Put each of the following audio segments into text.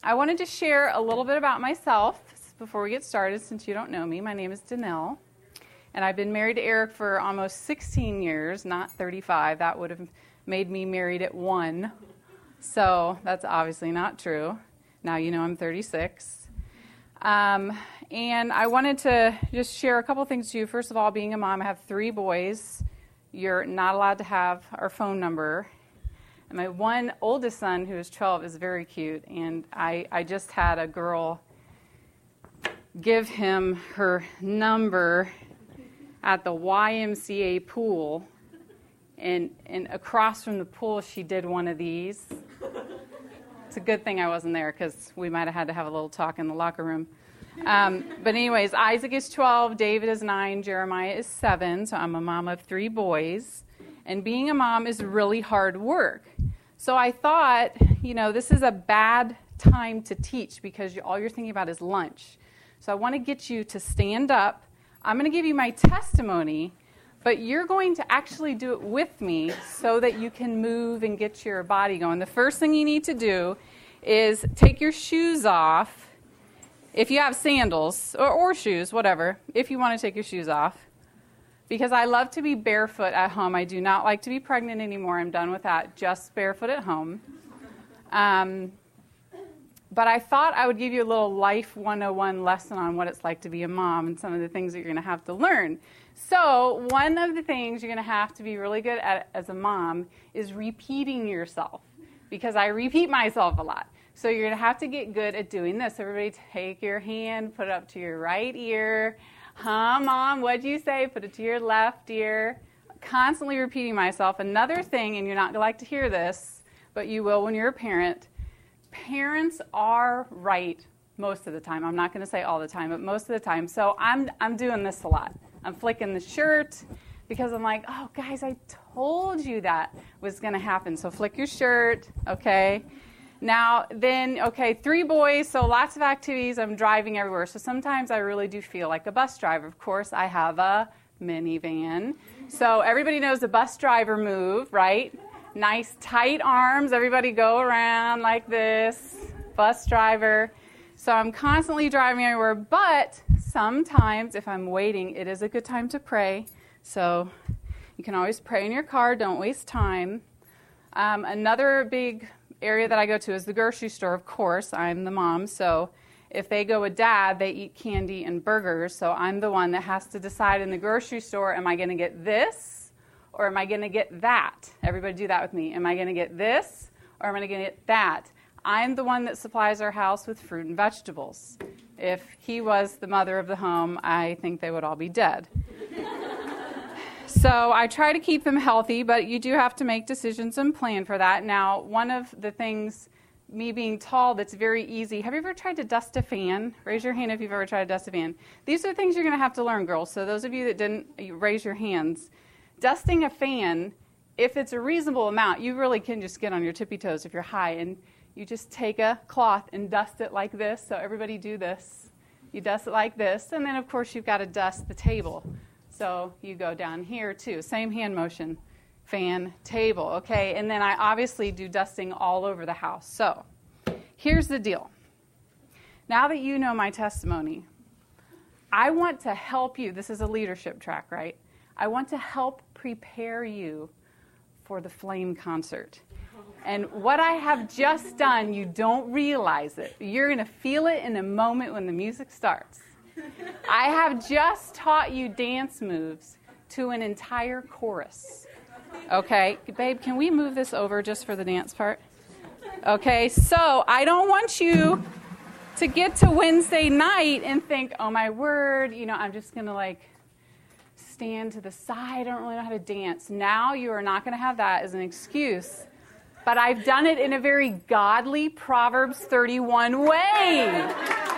I wanted to share a little bit about myself before we get started, since you don't know me. My name is Danelle, and I've been married to Eric for almost 16 years, not 35. That would have made me married at 1. So that's obviously not true. Now you know I'm 36. And I wanted to just share a couple things to you. First of all, being a mom, I have 3 boys. You're not allowed to have our phone number. And my one oldest son, who is 12, is very cute. And I just had a girl give him her number at the YMCA pool. And across from the pool, she did one of these. It's a good thing I wasn't there, because we might have had to have a little talk in the locker room. But anyways, Isaac is 12, David is 9, Jeremiah is 7, so I'm a mom of 3 boys. And being a mom is really hard work. So I thought, this is a bad time to teach, because all you're thinking about is lunch. So I want to get you to stand up. I'm going to give you my testimony, but you're going to actually do it with me so that you can move and get your body going. The first thing you need to do is take your shoes off. If you have sandals or shoes, whatever, if you want to take your shoes off. Because I love to be barefoot at home. I do not like to be pregnant anymore. I'm done with that. Just barefoot at home. But I thought I would give you a little life 101 lesson on what it's like to be a mom and some of the things that you're going to have to learn. So one of the things you're going to have to be really good at as a mom is repeating yourself. Because I repeat myself a lot. So you're going to have to get good at doing this. Everybody take your hand, put it up to your right ear. Mom, what'd you say? Put it to your left ear. Constantly repeating myself. Another thing, and you're not going to like to hear this, but you will when you're a parent. Parents are right most of the time. I'm not going to say all the time, but most of the time. So I'm doing this a lot. I'm flicking the shirt because I'm like, oh, guys, I told you that was going to happen. So flick your shirt, okay? Now, then, 3 boys, so lots of activities. I'm driving everywhere. So sometimes I really do feel like a bus driver. Of course, I have a minivan. So everybody knows the bus driver move, right? Nice tight arms. Everybody go around like this. Bus driver. So I'm constantly driving everywhere. But sometimes, if I'm waiting, it is a good time to pray. So you can always pray in your car. Don't waste time. Another big area that I go to is the grocery store. Of course, I'm the mom, so if they go with dad, they eat candy and burgers, so I'm the one that has to decide in the grocery store, am I going to get this or am I going to get that? Everybody do that with me. Am I going to get this or am I going to get that? I'm the one that supplies our house with fruit and vegetables. If he was the mother of the home, I think they would all be dead. So I try to keep them healthy, but you do have to make decisions and plan for that. Now, one of the things, me being tall, that's very easy. Have you ever tried to dust a fan? Raise your hand if you've ever tried to dust a fan. These are things you're going to have to learn, girls. So those of you that didn't, raise your hands. Dusting a fan, if it's a reasonable amount, you really can just get on your tippy toes if you're high. And you just take a cloth and dust it like this. So everybody do this. You dust it like this. And then, of course, you've got to dust the table. So you go down here, too. Same hand motion. Fan, table, okay? And then I obviously do dusting all over the house. So here's the deal. Now that you know my testimony, I want to help you. This is a leadership track, right? I want to help prepare you for the Flame concert. And what I have just done, you don't realize it. You're going to feel it in a moment when the music starts. I have just taught you dance moves to an entire chorus. Okay, babe, can we move this over just for the dance part? Okay, so I don't want you to get to Wednesday night and think, oh my word, I'm just going to stand to the side. I don't really know how to dance. Now you are not going to have that as an excuse. But I've done it in a very godly Proverbs 31 way.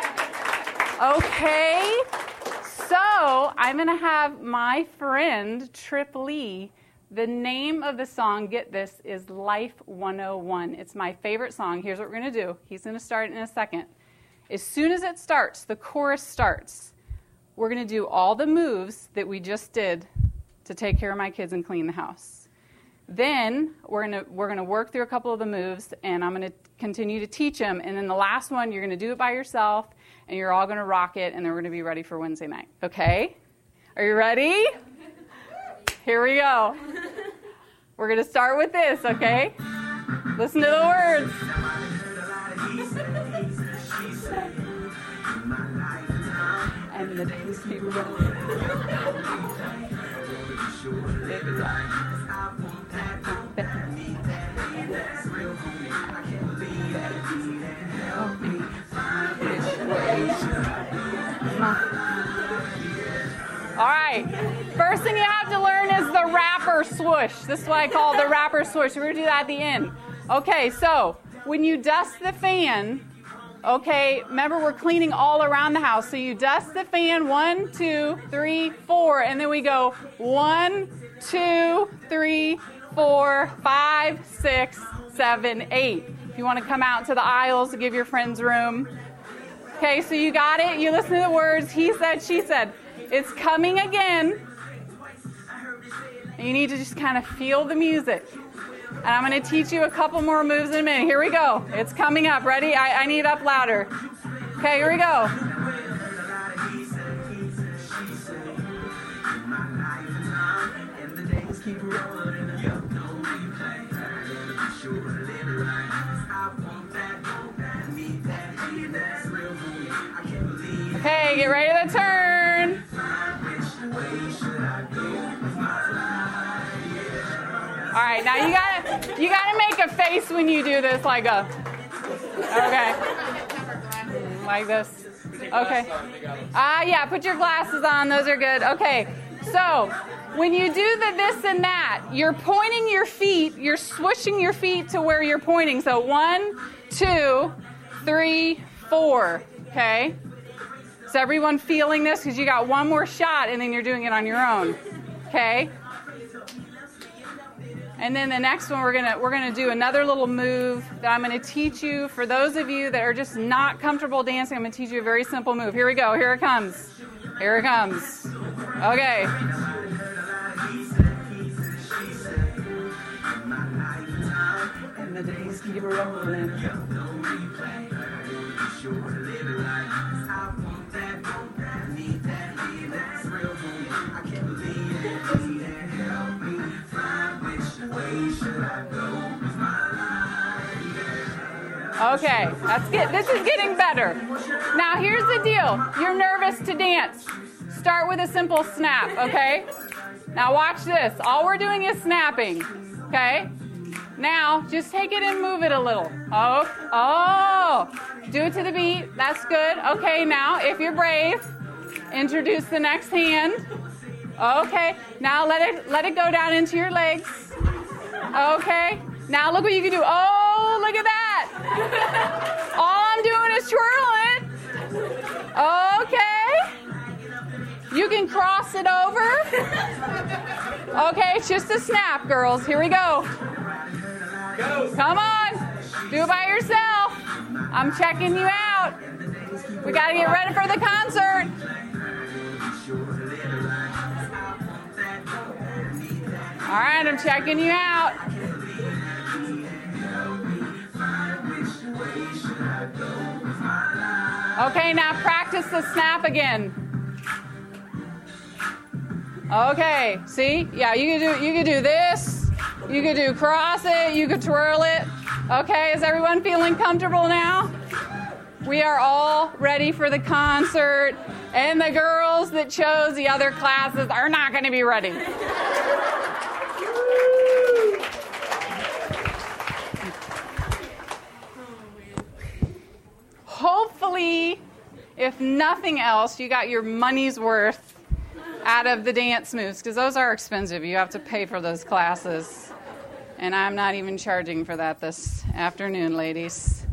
Okay, so I'm going to have my friend, Trip Lee, the name of the song, get this, is Life 101. It's my favorite song. Here's what we're going to do. He's going to start in a second. As soon as it starts, the chorus starts, we're going to do all the moves that we just did to take care of my kids and clean the house. Then we're gonna work through a couple of the moves, and I'm gonna continue to teach them. And then the last one, you're gonna do it by yourself, and you're all gonna rock it, and then we're gonna be ready for Wednesday night. Okay? Are you ready? Here we go. We're gonna start with this. Okay? Listen to the words. And the days keep rolling. All right. First thing you have to learn is the wrapper swoosh. This is what I call the wrapper swoosh. We're going to do that at the end. Okay, so when you dust the fan, okay, remember we're cleaning all around the house. So you dust the fan 1, 2, 3, 4, and then we go 1, 2, 3, 4, 5, 6, 7, 8. If you want to come out to the aisles to give your friends room. Okay, so you got it. You listen to the words. He said, she said. It's coming again. And you need to just kind of feel the music. And I'm going to teach you a couple more moves in a minute. Here we go. It's coming up. Ready? I need it up louder. Okay, here we go. Okay, get ready to turn. All right, now you gotta make a face when you do this, like a, okay, like this. Okay. Yeah, put your glasses on. Those are good. Okay, so when you do the this and that, you're pointing your feet. You're swooshing your feet to where you're pointing. So 1, 2, 3, 4. Okay. Is everyone feeling this? Because you got one more shot, and then you're doing it on your own. Okay. And then the next one, we're gonna do another little move that I'm gonna teach you. For those of you that are just not comfortable dancing, I'm gonna teach you a very simple move. Here we go. Here it comes. Here it comes. Okay. And the days keep rolling. Okay, that's good. This is getting better. Now, here's the deal. You're nervous to dance. Start with a simple snap, okay? Now, watch this. All we're doing is snapping, okay? Now, just take it and move it a little. Oh, do it to the beat. That's good. Okay, now, if you're brave, introduce the next hand. Okay, now let it go down into your legs. Okay, now look what you can do. Oh, look at that. All I'm doing is twirling. Okay. You can cross it over. Okay, it's just a snap, girls. Here we go. Come on. Do it by yourself. I'm checking you out. We got to get ready for the concert. All right, I'm checking you out. Okay, now practice the snap again. Okay, see? Yeah, you could do this. You could do cross it. You could twirl it. Okay, is everyone feeling comfortable now? We are all ready for the concert, and the girls that chose the other classes are not going to be ready. Hopefully, if nothing else, you got your money's worth out of the dance moves, because those are expensive. You have to pay for those classes. And I'm not even charging for that this afternoon, ladies.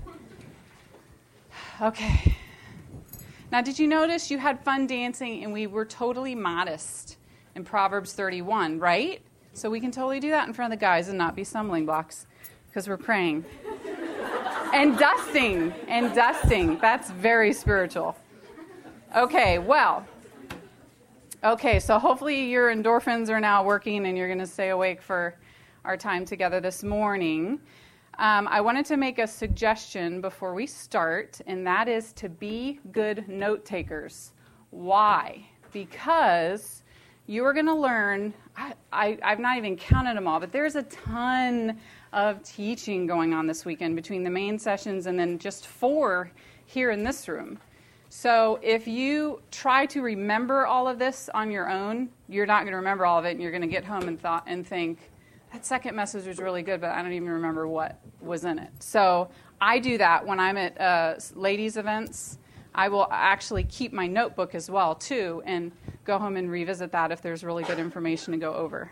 Okay. Now, did you notice you had fun dancing and we were totally modest in Proverbs 31, right? So we can totally do that in front of the guys and not be stumbling blocks because we're praying. And dusting. That's very spiritual. Okay, well. Okay, so hopefully your endorphins are now working and you're going to stay awake for our time together this morning, I wanted to make a suggestion before we start, and that is to be good note takers. Why? Because you are going to learn, I've not even counted them all, but there's a ton of teaching going on this weekend between the main sessions and then just 4 here in this room. So if you try to remember all of this on your own, you're not going to remember all of it, and you're going to get home and think, that second message was really good, but I don't even remember what was in it. So I do that when I'm at ladies' events. I will actually keep my notebook as well, too, and go home and revisit that if there's really good information to go over.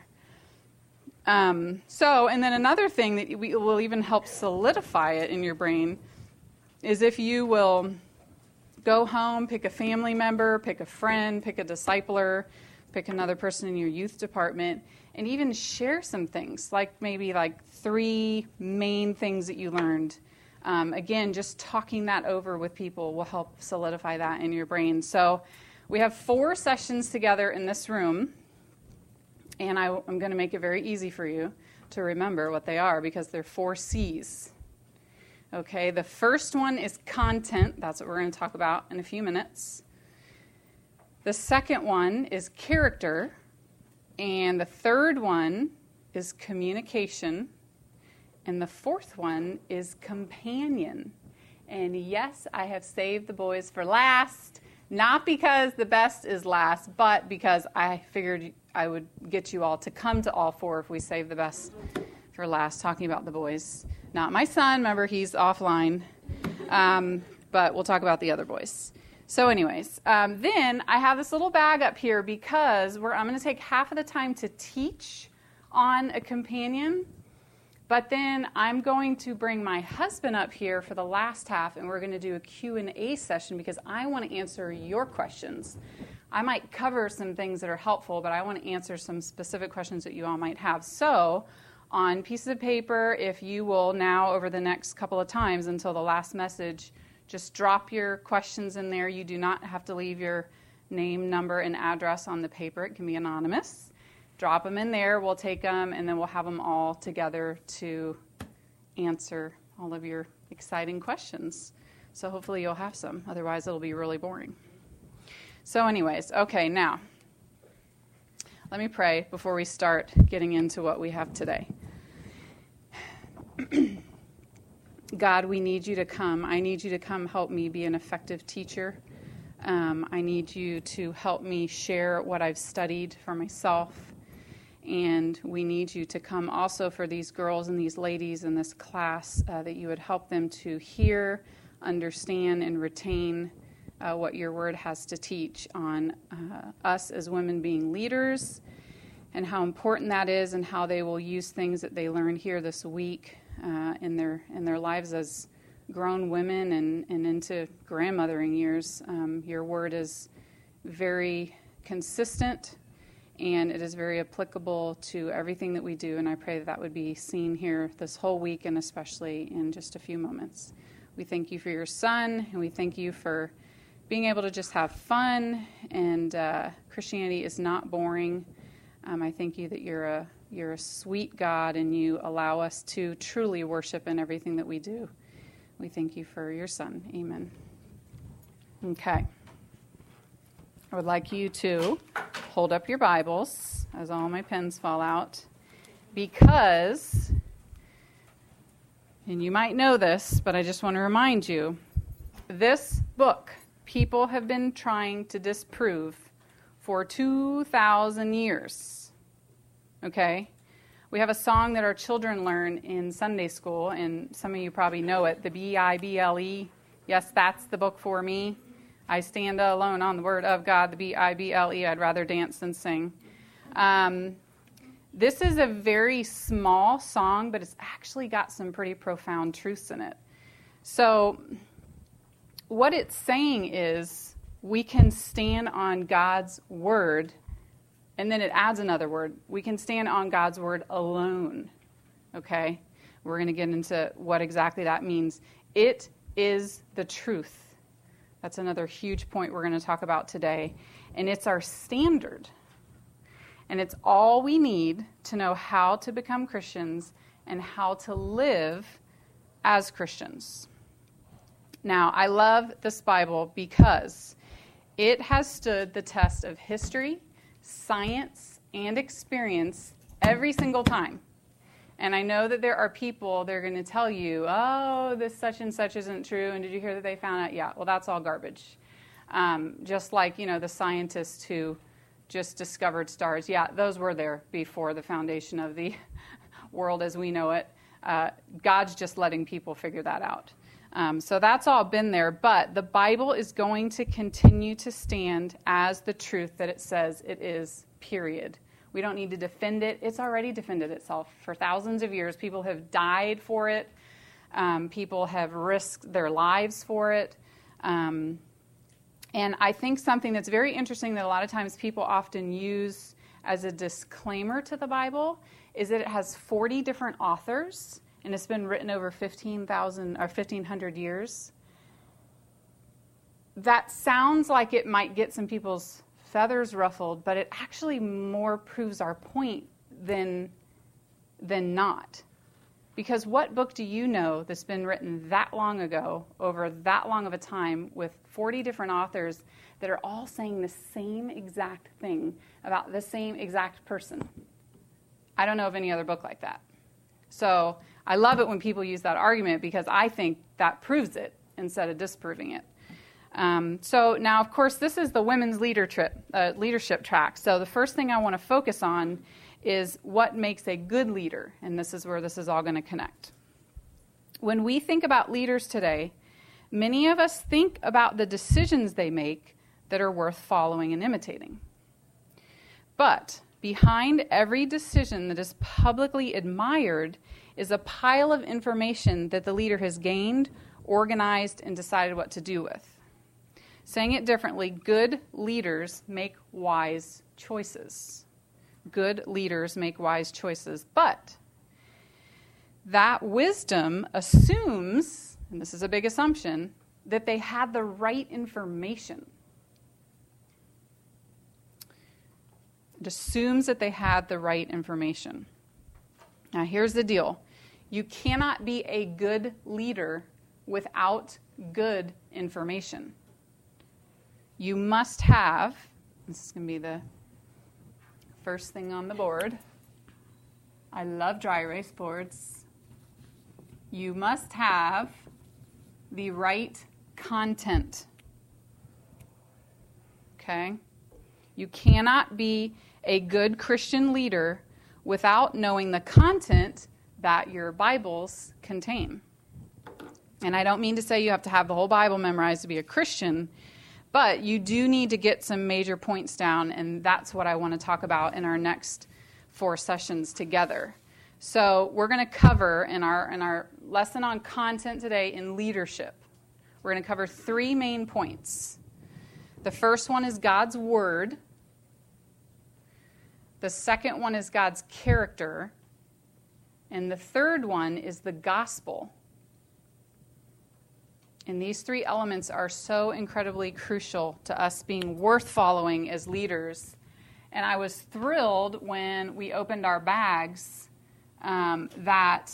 And then another thing that will even help solidify it in your brain is if you will go home, pick a family member, pick a friend, pick a discipler, pick another person in your youth department, and even share some things, maybe 3 main things that you learned. Again, just talking that over with people will help solidify that in your brain. So we have 4 sessions together in this room, and I'm going to make it very easy for you to remember what they are because they're 4 C's. Okay, the first one is content. That's what we're going to talk about in a few minutes. The second one is character. And the third one is communication. And the fourth one is companion. And yes, I have saved the boys for last, not because the best is last, but because I figured I would get you all to come to all 4 if we save the best for last, talking about the boys. Not my son, remember, he's offline, but we'll talk about the other boys. So anyways, then I have this little bag up here because I'm going to take half of the time to teach on a companion, but then I'm going to bring my husband up here for the last half, and we're going to do a Q&A session because I want to answer your questions. I might cover some things that are helpful, but I want to answer some specific questions that you all might have. So on pieces of paper, if you will now over the next couple of times until the last message, just drop your questions in there. You do not have to leave your name, number, and address on the paper. It can be anonymous. Drop them in there. We'll take them, and then we'll have them all together to answer all of your exciting questions. So hopefully you'll have some. Otherwise, it'll be really boring. So anyways, okay, now let me pray before we start getting into what we have today. God, we need you to come. I need you to come help me be an effective teacher. I need you to help me share what I've studied for myself. And we need you to come also for these girls and these ladies in this class, that you would help them to hear, understand, and retain what your word has to teach on us as women being leaders and how important that is and how they will use things that they learn here this week in their lives as grown women and into grandmothering years. Your word is very consistent and it is very applicable to everything that we do, and I pray that would be seen here this whole week and especially in just a few moments. We thank you for your son, and we thank you for being able to just have fun, and Christianity is not boring. I thank you that you're a sweet God, and you allow us to truly worship in everything that we do. We thank you for your son. Amen. Okay. I would like you to hold up your Bibles as all my pens fall out, because, and you might know this, but I just want to remind you, this book people have been trying to disprove for 2,000 years. Okay? We have a song that our children learn in Sunday school, and some of you probably know it, the B-I-B-L-E. Yes, that's the book for me. I stand alone on the word of God, the B-I-B-L-E. I'd rather dance than sing. This is a very small song, but it's actually got some pretty profound truths in it. So what it's saying is we can stand on God's word, and then it adds another word. We can stand on God's word alone, okay? We're going to get into what exactly that means. It is the truth. That's another huge point we're going to talk about today, and it's our standard. And it's all we need to know how to become Christians and how to live as Christians. Now, I love this Bible because it has stood the test of history, science, and experience every single time. And I know that there are people that are going to tell you, oh, this such and such isn't true, and did you hear that they found out? Yeah, well, that's all garbage. Just like, the scientists who just discovered stars. Yeah, those were there before the foundation of the world as we know it. God's just letting people figure that out. So that's all been there, but the Bible is going to continue to stand as the truth that it says it is, period. We don't need to defend it. It's already defended itself for thousands of years. People have died for it. People have risked their lives for it. And I think something that's very interesting that a lot of times people often use as a disclaimer to the Bible is that it has 40 different authors, and it's been written over 15,000 or 1,500 years. That sounds like it might get some people's feathers ruffled, but it actually more proves our point than not. Because what book do you know that's been written that long ago, over that long of a time, with 40 different authors that are all saying the same exact thing about the same exact person? I don't know of any other book like that. So I love it when people use that argument because I think that proves it instead of disproving it. So now, of course, this is the women's leadership track. So the first thing I want to focus on is what makes a good leader, and this is where this is all going to connect. When we think about leaders today, many of us think about the decisions they make that are worth following and imitating. But behind every decision that is publicly admired is a pile of information that the leader has gained, organized, and decided what to do with. Saying it differently, good leaders make wise choices. Good leaders make wise choices. But that wisdom assumes, and this is a big assumption, that they had the right information. It assumes that they had the right information. Now, here's the deal. You cannot be a good leader without good information. You must have, this is going to be the first thing on the board. I love dry erase boards. You must have the right content. Okay? You cannot be a good Christian leader without knowing the content that your Bibles contain. And I don't mean to say you have to have the whole Bible memorized to be a Christian, but you do need to get some major points down, and that's what I want to talk about in our next 4 sessions together. So we're going to cover in our lesson on content today in leadership, we're going to cover 3 main points. The first one is God's Word. The second one is God's character. And the third one is the gospel. And these 3 elements are so incredibly crucial to us being worth following as leaders. And I was thrilled when we opened our bags that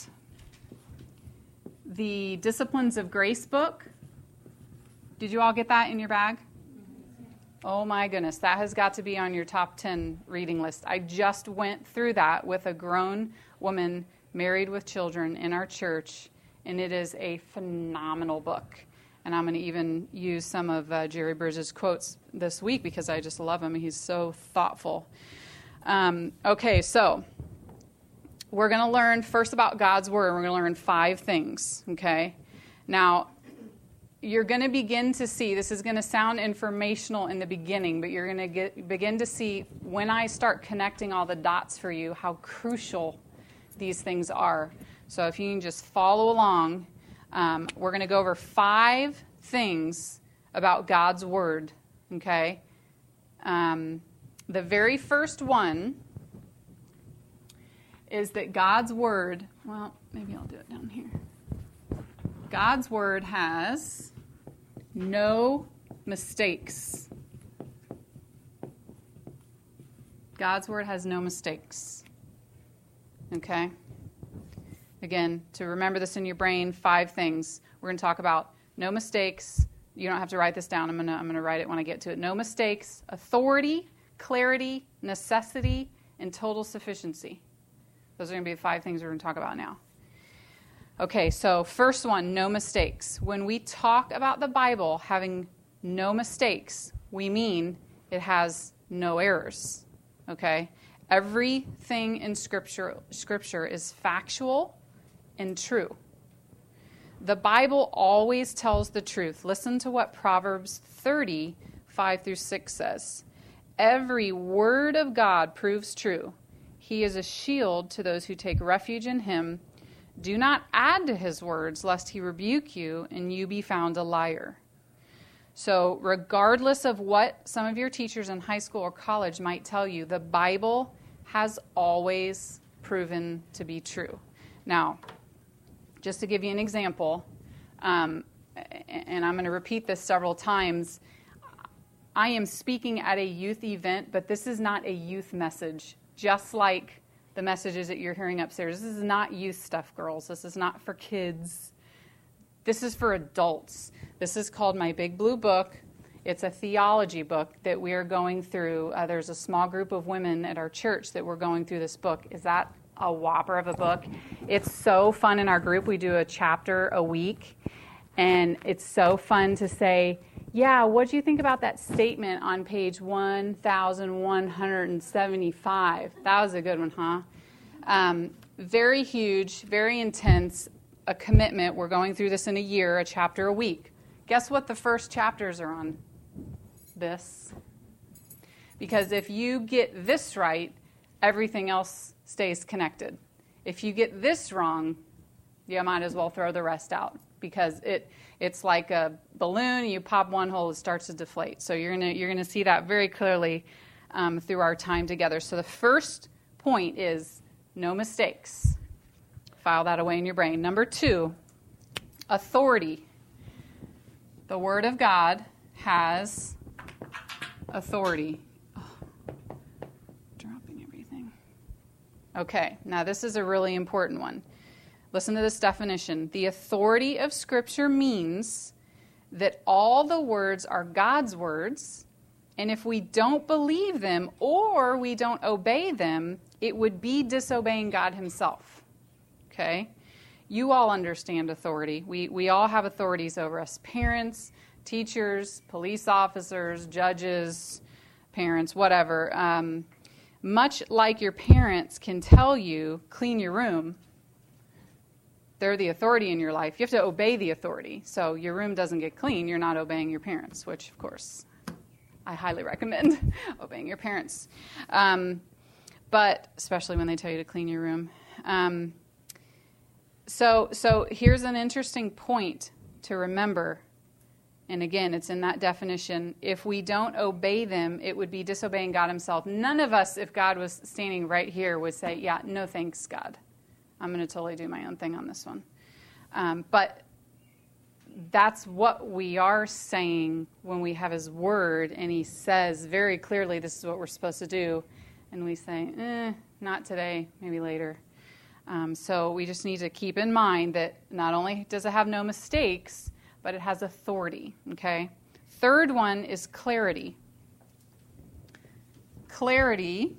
the Disciplines of Grace book, did you all get that in your bag? Oh my goodness, that has got to be on your top 10 reading list. I just went through that with a grown woman married with children in our church, and it is a phenomenal book. And I'm going to even use some of Jerry Bridges' quotes this week because I just love him. He's so thoughtful. Okay, so we're going to learn first about God's Word. We're going to learn 5 things, okay? Now, you're going to begin to see, this is going to sound informational in the beginning, but you're going to begin to see when I start connecting all the dots for you how crucial these things are. So if you can just follow along, we're going to go over 5 things about God's Word, okay? The very first one is that God's Word, well, maybe I'll do it down here. God's Word has no mistakes. God's word has no mistakes. Okay? Again, to remember this in your brain, 5 things. We're going to talk about no mistakes. You don't have to write this down. I'm going to write it when I get to it. No mistakes, authority, clarity, necessity, and total sufficiency. Those are going to be the 5 things we're going to talk about now. Okay, so first one, no mistakes. When we talk about the Bible having no mistakes, we mean it has no errors. Okay? Everything in Scripture is factual and true. The Bible always tells the truth. Listen to what Proverbs 30, 5-6 says. Every word of God proves true. He is a shield to those who take refuge in him. Do not add to his words, lest he rebuke you and you be found a liar. So regardless of what some of your teachers in high school or college might tell you, the Bible has always proven to be true. Now, just to give you an example, and I'm going to repeat this several times, I am speaking at a youth event, but this is not a youth message, just like the messages that you're hearing upstairs. This is not youth stuff, girls. This is not for kids. This is for adults. This is called My Big Blue Book. It's a theology book that we are going through. There's a small group of women at our church that we're going through this book. Is that a whopper of a book? It's so fun in our group. We do a chapter a week, and it's so fun to say, yeah, what do you think about that statement on page 1175? That was a good one, huh? Very huge, very intense, a commitment. We're going through this in a year, a chapter a week. Guess what the first chapters are on? This. Because if you get this right, everything else stays connected. If you get this wrong, you might as well throw the rest out, because it's like a balloon. You pop one hole, it starts to deflate. So you're gonna see that very clearly through our time together. So the first point is no mistakes. File that away in your brain. Number 2, authority. The Word of God has authority. Oh, dropping everything. Okay, now this is a really important one. Listen to this definition. The authority of Scripture means that all the words are God's words, and if we don't believe them or we don't obey them, it would be disobeying God himself. Okay? You all understand authority. We all have authorities over us. Parents, teachers, police officers, judges, parents, whatever. Much like your parents can tell you, clean your room, they're the authority in your life. You have to obey the authority. So your room doesn't get clean, you're not obeying your parents, which, of course, I highly recommend obeying your parents. But especially when they tell you to clean your room. So here's an interesting point to remember. And again, it's in that definition. If we don't obey them, it would be disobeying God himself. None of us, if God was standing right here, would say, yeah, no thanks, God. I'm going to totally do my own thing on this one. But that's what we are saying when we have his word, and he says very clearly this is what we're supposed to do. And we say, not today, maybe later. So we just need to keep in mind that not only does it have no mistakes, but it has authority, okay? Third one is clarity. Clarity,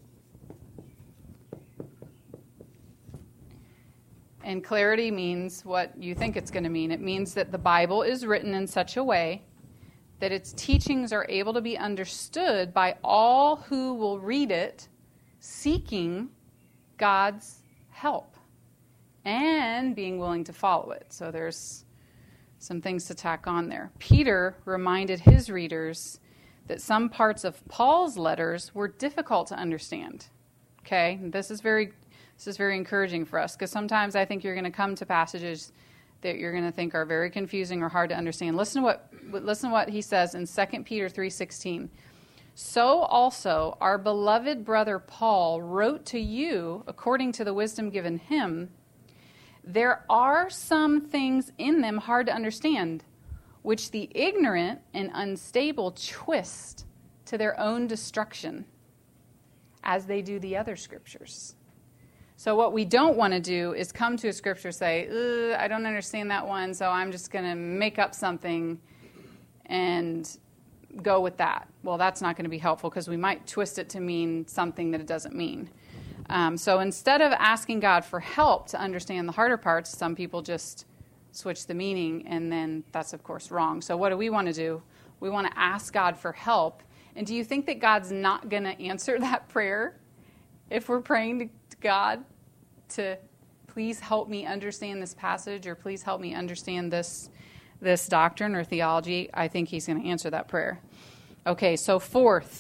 and clarity means what you think it's going to mean. It means that the Bible is written in such a way that its teachings are able to be understood by all who will read it, seeking God's help and being willing to follow it. So there's some things to tack on there. Peter reminded his readers that some parts of Paul's letters were difficult to understand. Okay, this is very encouraging for us, because sometimes I think you're going to come to passages that you're going to think are very confusing or hard to understand. Listen to what he says in 2 Peter 3:16. So also our beloved brother Paul wrote to you according to the wisdom given him. There are some things in them hard to understand, which the ignorant and unstable twist to their own destruction. as they do the other scriptures. So what we don't want to do is come to a scripture and say, I don't understand that one, so I'm just going to make up something and go with that. Well, that's not going to be helpful because we might twist it to mean something that it doesn't mean. So instead of asking God for help to understand the harder parts, some people just switch the meaning, and then that's, of course, wrong. So what do we want to do? We want to ask God for help. And do you think that God's not going to answer that prayer if we're praying to God to please help me understand this passage or please help me understand this doctrine or theology? I think he's going to answer that prayer. Okay, so fourth,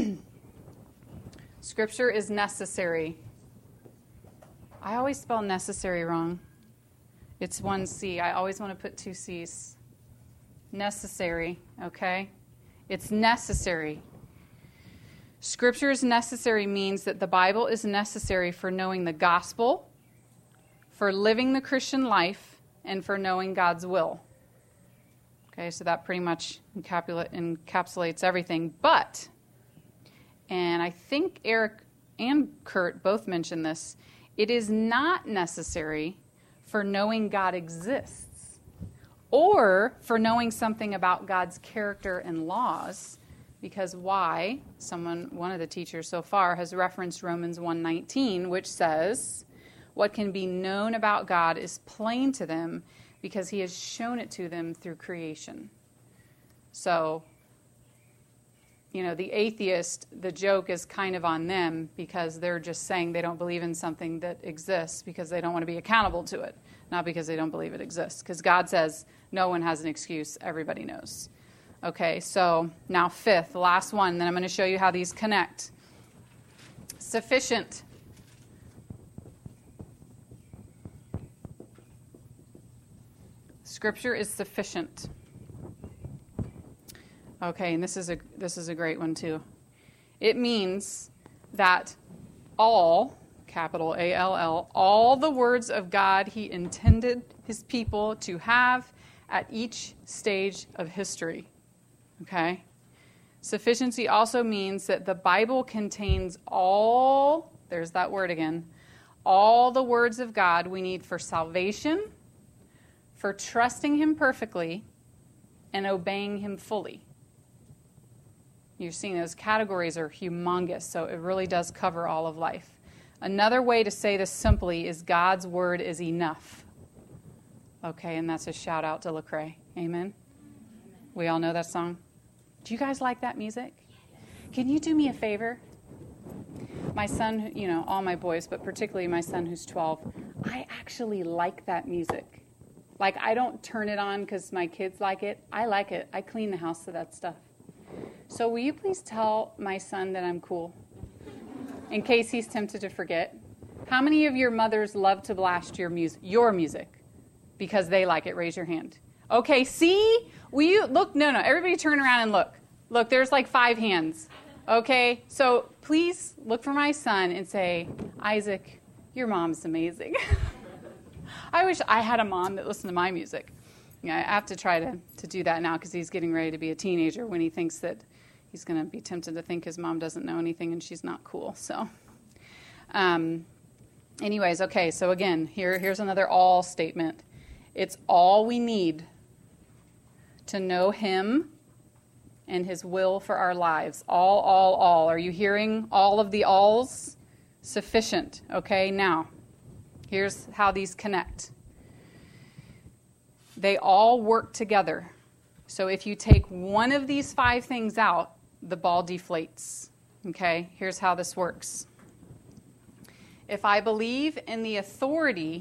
Scripture is necessary. I always spell necessary wrong. It's one C. I always want to put two C's. Necessary, okay? It's necessary. Scripture is necessary means that the Bible is necessary for knowing the gospel, for living the Christian life, and for knowing God's will. Okay, so that pretty much encapsulates everything. But, and I think Eric and Kurt both mentioned this, it is not necessary for knowing God exists or for knowing something about God's character and laws, because why? One of the teachers so far has referenced Romans 1:19, which says, what can be known about God is plain to them because he has shown it to them through creation. So, the atheist, the joke is kind of on them because they're just saying they don't believe in something that exists because they don't want to be accountable to it, not because they don't believe it exists. Because God says no one has an excuse, everybody knows. Okay, so now fifth, the last one, then I'm going to show you how these connect. Sufficient. Scripture is sufficient. Okay, and this is a great one too. It means that all, capital A-L-L, all the words of God he intended his people to have at each stage of history. Okay? Sufficiency also means that the Bible contains all, there's that word again, all the words of God we need for salvation, for trusting him perfectly, and obeying him fully. You're seeing those categories are humongous, so it really does cover all of life. Another way to say this simply is God's word is enough. Okay, and that's a shout out to Lecrae. Amen? We all know that song? Do you guys like that music? Can you do me a favor? My son, all my boys, but particularly my son who's 12, I actually like that music. Like, I don't turn it on because my kids like it. I like it. I clean the house to that stuff. So will you please tell my son that I'm cool? In case he's tempted to forget. How many of your mothers love to blast your music because they like it? Raise your hand. Okay, see? Will you look? No, everybody turn around and look. Look, there's like 5 hands. Okay, so please look for my son and say, Isaac, your mom's amazing. I wish I had a mom that listened to my music. I have to try to do that now because he's getting ready to be a teenager when he thinks that he's going to be tempted to think his mom doesn't know anything and she's not cool. So anyways, okay, so again, here's another all statement. It's all we need to know him and his will for our lives. All. Are you hearing all of the alls? Sufficient. Okay, now, here's how these connect. They all work together. So if you take one of these 5 things out, the ball deflates. Okay, here's how this works. If I believe in the authority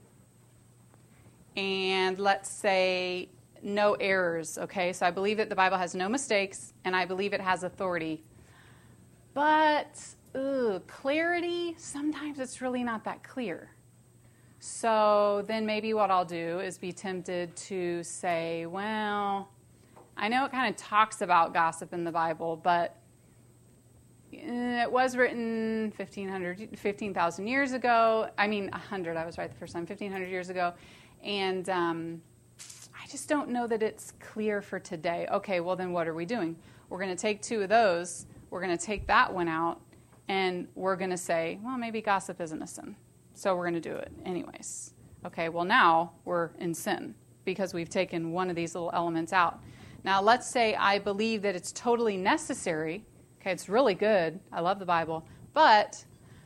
and let's say no errors, okay, so I believe that the Bible has no mistakes and I believe it has authority. But clarity, sometimes it's really not that clear. So then maybe what I'll do is be tempted to say, well, I know it kind of talks about gossip in the Bible, but it was written 15,000 years ago. 100, I was right the first time, 1,500 years ago. And I just don't know that it's clear for today. Okay, well then what are we doing? We're going to take 2 of those. We're going to take that one out. and we're going to say, well, maybe gossip isn't a sin, so we're going to do it anyways. Okay, well, now we're in sin because we've taken one of these little elements out. Now, let's say I believe that it's totally necessary. Okay, it's really good. I love the Bible. But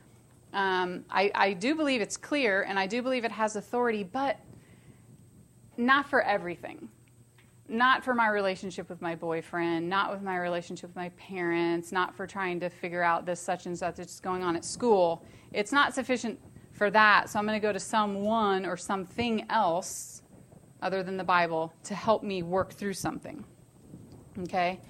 I do believe it's clear, and I do believe it has authority, but not for everything. Not for my relationship with my boyfriend, not with my relationship with my parents, not for trying to figure out this such and such that's going on at school. It's not sufficient for that, so I'm going to go to someone or something else other than the Bible to help me work through something. Okay?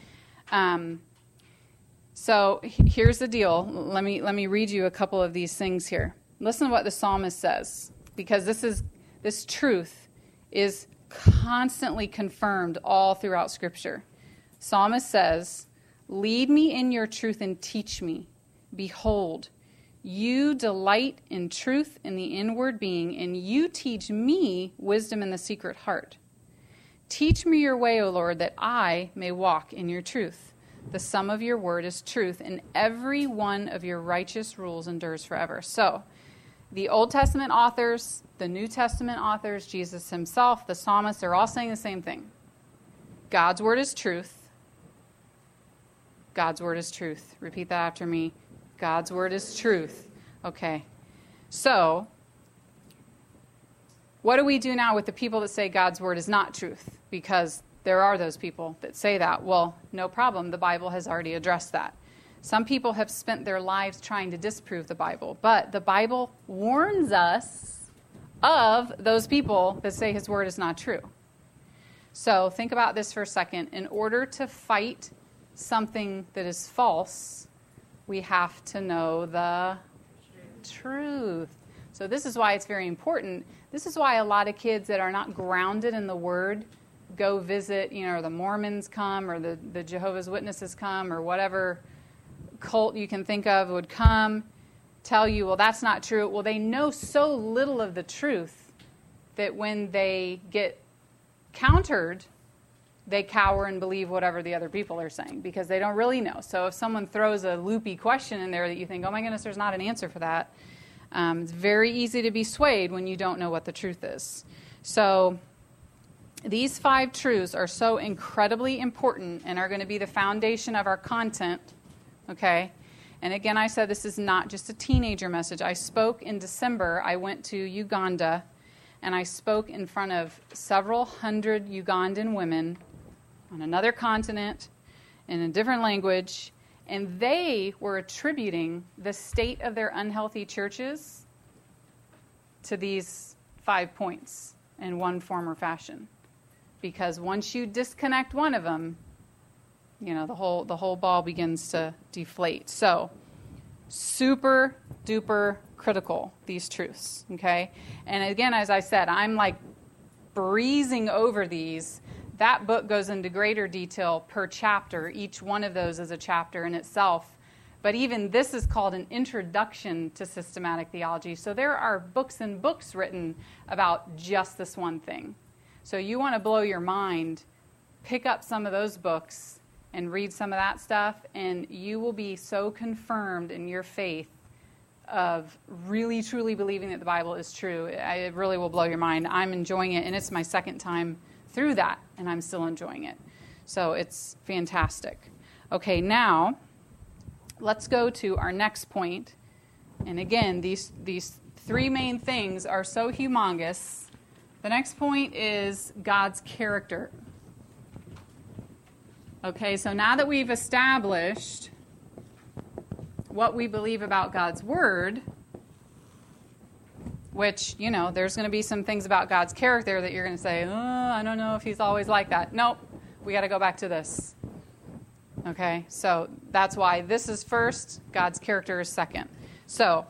So here's the deal. Let me read you a couple of these things here. Listen to what the psalmist says, because this truth is constantly confirmed all throughout Scripture. Psalmist says, "Lead me in your truth and teach me. Behold, you delight in truth in the inward being, and you teach me wisdom in the secret heart. Teach me your way, O Lord, that I may walk in your truth. The sum of your word is truth, and every one of your righteous rules endures forever." So, the Old Testament authors, the New Testament authors, Jesus himself, the psalmists, they're all saying the same thing. God's word is truth. God's word is truth. Repeat that after me. God's word is truth. Okay. So, what do we do now with the people that say God's word is not truth? Because there are those people that say that. Well, no problem. The Bible has already addressed that. Some people have spent their lives trying to disprove the Bible, but the Bible warns us of those people that say his word is not true. So think about this for a second. In order to fight something that is false, we have to know the truth. So this is why it's very important. This is why a lot of kids that are not grounded in the word go visit, or the Mormons come, or the Jehovah's Witnesses come, or whatever cult you can think of would come, tell you, well, that's not true. Well, they know so little of the truth that when they get countered, they cower and believe whatever the other people are saying because they don't really know. So if someone throws a loopy question in there that you think, oh my goodness, there's not an answer for that, it's very easy to be swayed when you don't know what the truth is. So these 5 truths are so incredibly important and are going to be the foundation of our content. Okay, and again, I said this is not just a teenager message. I spoke in December. I went to Uganda, and I spoke in front of several hundred Ugandan women on another continent in a different language, and they were attributing the state of their unhealthy churches to these 5 points in one form or fashion. Because once you disconnect one of them, the whole ball begins to deflate. So, super duper critical, these truths, okay? And again, as I said, I'm like breezing over these. That book goes into greater detail per chapter. Each one of those is a chapter in itself. But even this is called an introduction to systematic theology. So there are books and books written about just this one thing. So you want to blow your mind, pick up some of those books and read some of that stuff, and you will be so confirmed in your faith of really, truly believing that the Bible is true. It really will blow your mind. I'm enjoying it, and it's my second time through that, and I'm still enjoying it. So it's fantastic. Okay, now let's go to our next point. And again, these 3 main things are so humongous. The next point is God's character. Okay, so now that we've established what we believe about God's Word, which, there's going to be some things about God's character that you're going to say, oh, I don't know if he's always like that. Nope, we got to go back to this. Okay, so that's why this is first, God's character is second. So,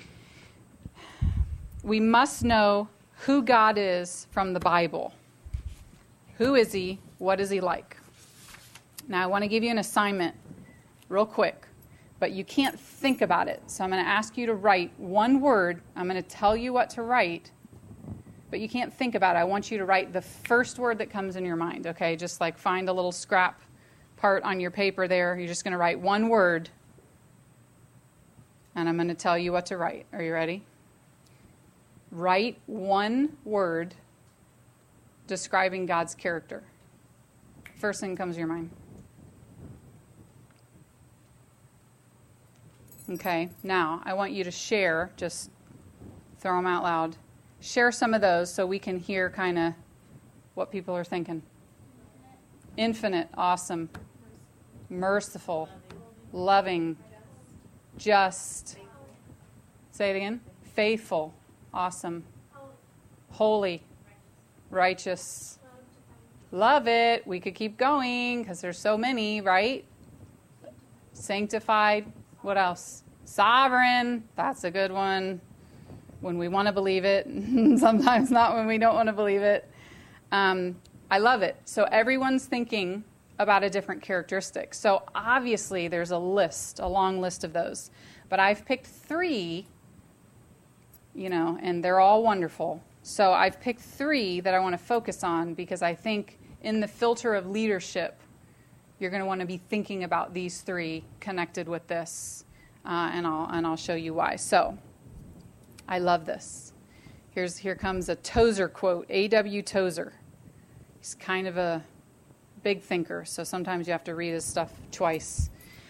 we must know who God is from the Bible. Who is he? What is he like? Now, I want to give you an assignment real quick, but you can't think about it. So I'm going to ask you to write one word. I'm going to tell you what to write, but you can't think about it. I want you to write the first word that comes in your mind, okay? Just like find a little scrap part on your paper there. You're just going to write one word. And I'm going to tell you what to write. Are you ready? Write one word describing God's character. First thing comes to your mind. Okay, now I want you to share, just throw them out loud. Share some of those so we can hear kind of what people are thinking. Infinite, awesome. Merciful, loving, just. Say it again. Faithful, awesome. Holy, righteous. Love it. We could keep going because there's so many, right? Sanctified. What else? Sovereign. That's a good one. When we want to believe it. Sometimes not when we don't want to believe it. I love it. So everyone's thinking about a different characteristic. So obviously there's a long list of those. But I've picked 3, and they're all wonderful. So I've picked 3 that I want to focus on because I think in the filter of leadership, you're going to want to be thinking about these 3 connected with this, and I'll show you why. So, I love this. Here comes a Tozer quote, A.W. Tozer. He's kind of a big thinker, so sometimes you have to read his stuff twice.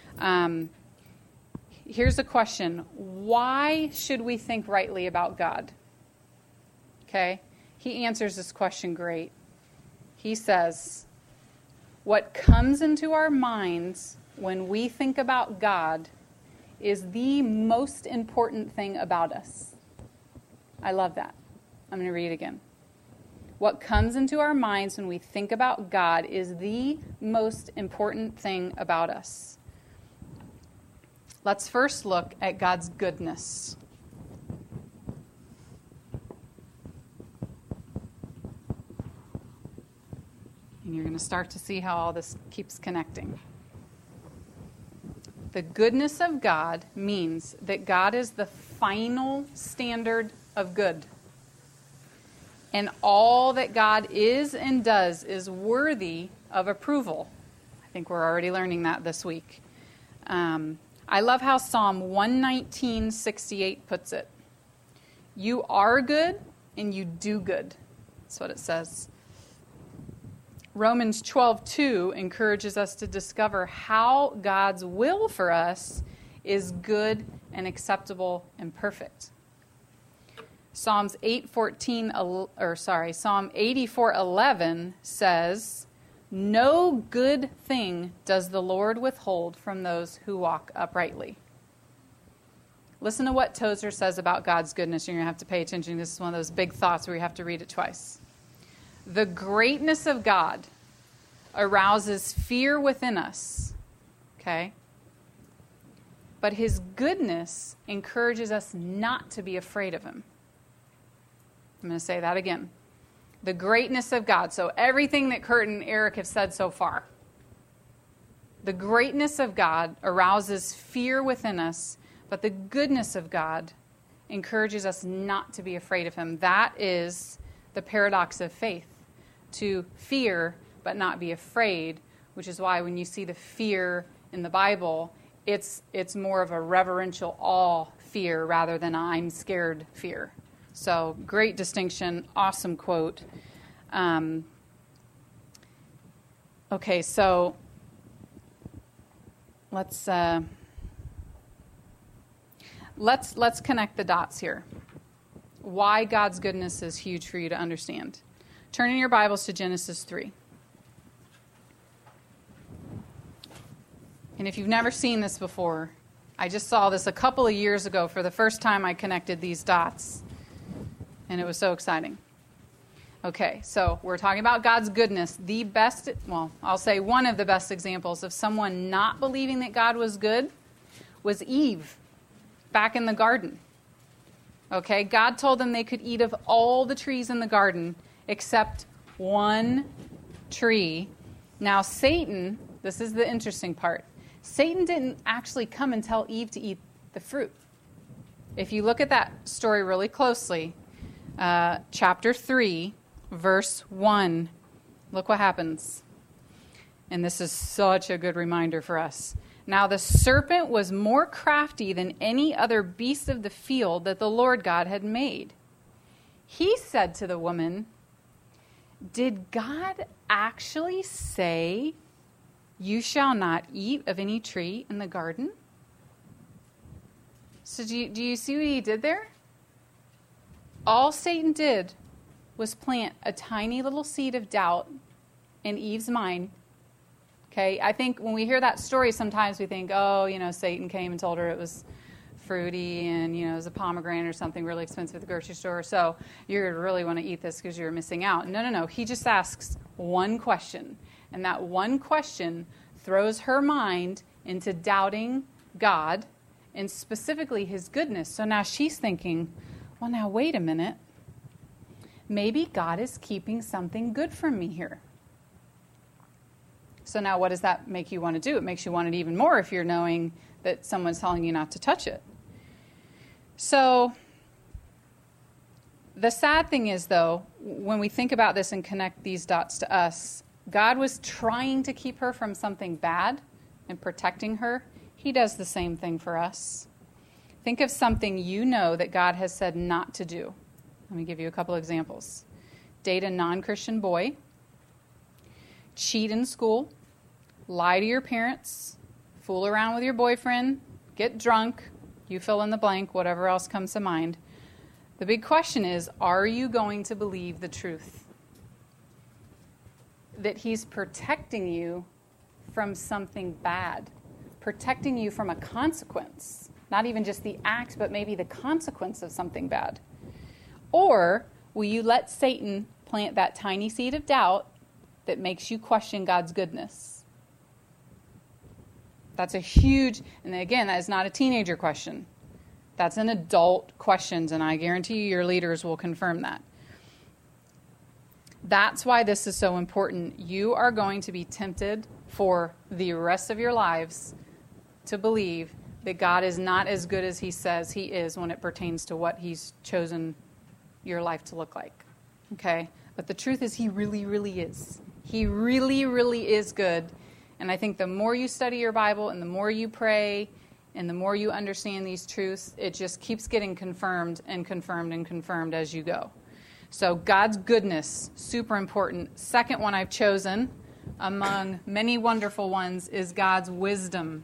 Here's a question. Why should we think rightly about God? Okay? He answers this question great. He says, what comes into our minds when we think about God is the most important thing about us. I love that. I'm going to read it again. What comes into our minds when we think about God is the most important thing about us. Let's first look at God's goodness. And you're going to start to see how all this keeps connecting. The goodness of God means that God is the final standard of good. And all that God is and does is worthy of approval. I think we're already learning that this week. I love how Psalm 119:68 puts it. You are good and you do good. That's what it says. Romans 12:2 encourages us to discover how God's will for us is good and acceptable and perfect. Psalm 84:11 says, "No good thing does the Lord withhold from those who walk uprightly." Listen to what Tozer says about God's goodness. You're going to have to pay attention. This is one of those big thoughts where you have to read it twice. The greatness of God arouses fear within us, okay? But his goodness encourages us not to be afraid of him. I'm going to say that again. The greatness of God. So everything that Kurt and Eric have said so far. The greatness of God arouses fear within us, but the goodness of God encourages us not to be afraid of him. That is the paradox of faith. To fear but not be afraid, which is why when you see the fear in the Bible, it's more of a reverential awe fear rather than I'm scared fear. So great distinction, awesome quote. Okay, so let's connect the dots here. Why God's goodness is huge for you to understand. Turn in your Bibles to Genesis 3. And if you've never seen this before, I just saw this a couple of years ago for the first time I connected these dots. And it was so exciting. Okay, so we're talking about God's goodness. The best, I'll say one of the best examples of someone not believing that God was good was Eve back in the garden. Okay, God told them they could eat of all the trees in the garden except one tree. Now Satan, this is the interesting part, Satan didn't actually come and tell Eve to eat the fruit. If you look at that story really closely, chapter 3, verse 1, look what happens. And this is such a good reminder for us. Now the serpent was more crafty than any other beast of the field that the Lord God had made. He said to the woman, "Did God actually say, 'You shall not eat of any tree in the garden'?" So do you see what he did there? All Satan did was plant a tiny little seed of doubt in Eve's mind. Okay, I think when we hear that story, sometimes we think, Satan came and told her it was fruity and, it was a pomegranate or something really expensive at the grocery store. So you're going to really want to eat this because you're missing out. No. He just asks one question. And that one question throws her mind into doubting God and specifically his goodness. So now she's thinking, well, now wait a minute. Maybe God is keeping something good from me here. So now what does that make you want to do? It makes you want it even more if you're knowing that someone's telling you not to touch it. So the sad thing is, though, when we think about this and connect these dots to us, God was trying to keep her from something bad and protecting her. He does the same thing for us. Think of something you know that God has said not to do. Let me give you a couple examples. Date a non-Christian boy. Cheat in school. Lie to your parents. Fool around with your boyfriend. Get drunk. You fill in the blank, whatever else comes to mind. The big question is, are you going to believe the truth? That he's protecting you from something bad. Protecting you from a consequence. Not even just the act, but maybe the consequence of something bad. Or will you let Satan plant that tiny seed of doubt that makes you question God's goodness? That's a huge, and again, that is not a teenager question. That's an adult question, and I guarantee you your leaders will confirm that. That's why this is so important. You are going to be tempted for the rest of your lives to believe that God is not as good as he says he is when it pertains to what he's chosen your life to look like. Okay? But the truth is he really, really is. He really, really is good. And I think the more you study your Bible and the more you pray and the more you understand these truths, it just keeps getting confirmed and confirmed and confirmed as you go. So God's goodness, super important. Second one I've chosen among many wonderful ones is God's wisdom.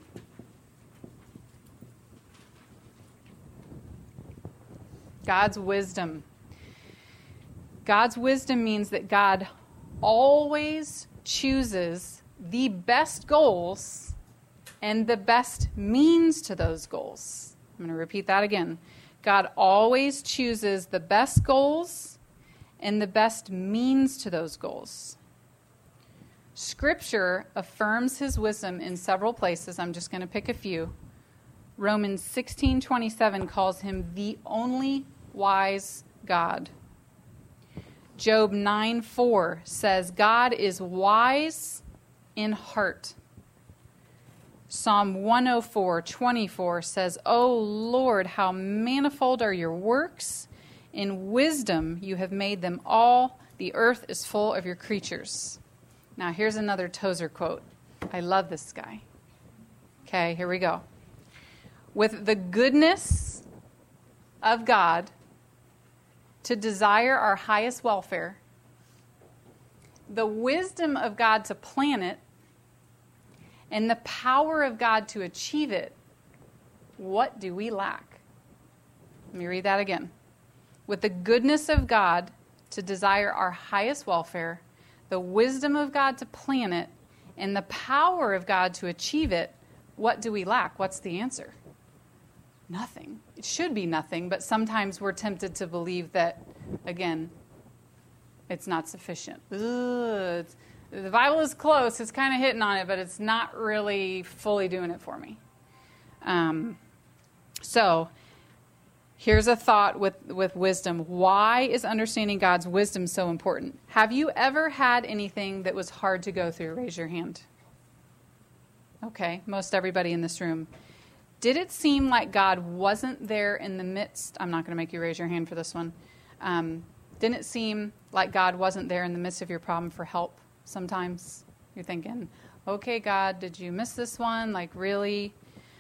God's wisdom. God's wisdom means that God always chooses the best goals and the best means to those goals. I'm going to repeat that again. God always chooses the best goals and the best means to those goals. Scripture affirms his wisdom in several places. I'm just going to pick a few. Romans 16:27 calls him the only wise God. Job 9:4 says God is wise in heart. Psalm 104:24 says, "O Lord, how manifold are your works. In wisdom you have made them all. The earth is full of your creatures." Now here's another Tozer quote. I love this guy. Okay, here we go. With the goodness of God to desire our highest welfare, the wisdom of God to plan it, and the power of God to achieve it, what do we lack? Let me read that again. With the goodness of God to desire our highest welfare, the wisdom of God to plan it, and the power of God to achieve it, what do we lack? What's the answer? Nothing. It should be nothing, but sometimes we're tempted to believe that, again, it's not sufficient. The Bible is close. It's kind of hitting on it, but it's not really fully doing it for me. So here's a thought with wisdom. Why is understanding God's wisdom so important? Have you ever had anything that was hard to go through? Raise your hand. Okay, most everybody in this room. Did it seem like God wasn't there in the midst? I'm not going to make you raise your hand for this one. Didn't it seem like God wasn't there in the midst of your problem for help sometimes? You're thinking, okay, God, did you miss this one? Like, really?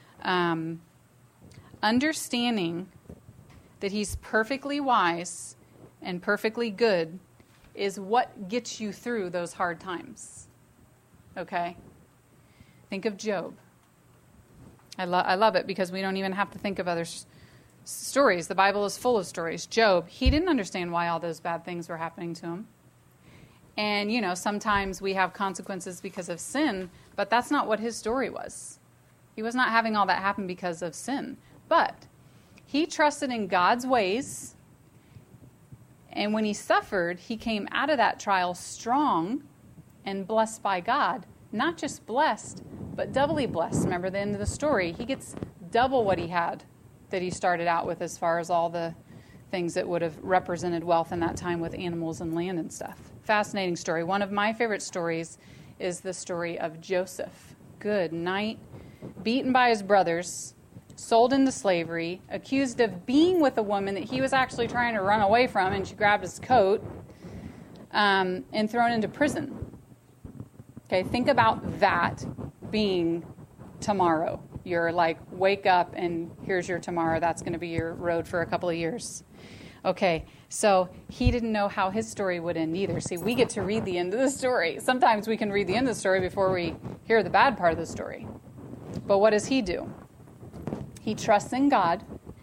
Understanding that he's perfectly wise and perfectly good is what gets you through those hard times. Okay? Think of Job. I love it because we don't even have to think of other stories. The Bible is full of stories. Job, he didn't understand why all those bad things were happening to him. And, sometimes we have consequences because of sin, but that's not what his story was. He was not having all that happen because of sin. But he trusted in God's ways, and when he suffered, he came out of that trial strong and blessed by God. Not just blessed, but doubly blessed. Remember the end of the story. He gets double what he had that he started out with as far as all the things that would have represented wealth in that time with animals and land and stuff. Fascinating story. One of my favorite stories is the story of Joseph. Good night. Beaten by his brothers, sold into slavery, accused of being with a woman that he was actually trying to run away from, and she grabbed his coat, and thrown into prison. Okay, think about that being tomorrow. You're like, wake up and here's your tomorrow. That's going to be your road for a couple of years. Okay, so he didn't know how his story would end either. See, we get to read the end of the story. Sometimes we can read the end of the story before we hear the bad part of the story. But what does he do? He trusts in God.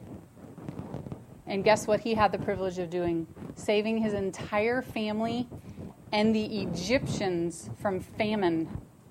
And guess what he had the privilege of doing? Saving his entire family and the Egyptians from famine.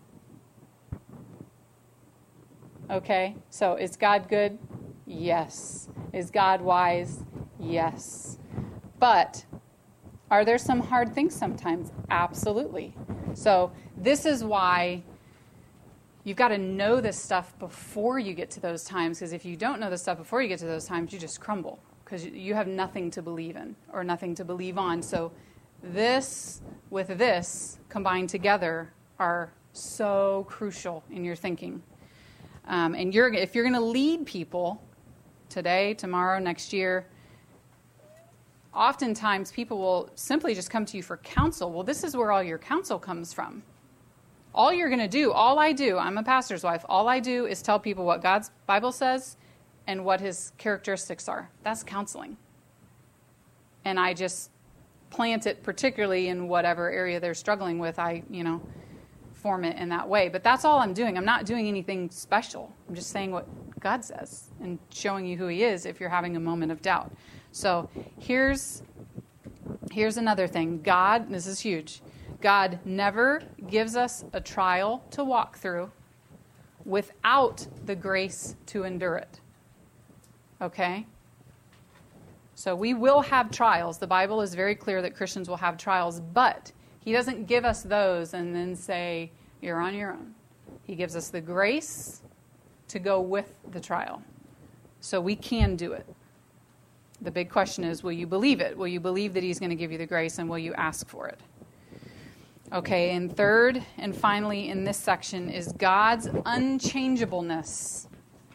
Okay, so is God good? Yes. Is God wise? Yes. But are there some hard things sometimes? Absolutely. So this is why you've got to know this stuff before you get to those times, because if you don't know this stuff before you get to those times, you just crumble because you have nothing to believe in or nothing to believe on. So this with this combined together are so crucial in your thinking. And if you're going to lead people today, tomorrow, next year, oftentimes people will simply just come to you for counsel. Well, this is where all your counsel comes from. All you're going to do, I'm a pastor's wife, all I do is tell people what God's Bible says and what his characteristics are. That's counseling. And I just plant it particularly in whatever area they're struggling with. I, form it in that way. But that's all I'm doing. I'm not doing anything special. I'm just saying what God says and showing you who he is if you're having a moment of doubt. So here's another thing. God, this is huge. God never gives us a trial to walk through without the grace to endure it. Okay? So we will have trials. The Bible is very clear that Christians will have trials, but he doesn't give us those and then say, you're on your own. He gives us the grace to go with the trial. So we can do it. The big question is, will you believe it? Will you believe that he's going to give you the grace, and will you ask for it? Okay, and third and finally in this section is God's unchangeableness.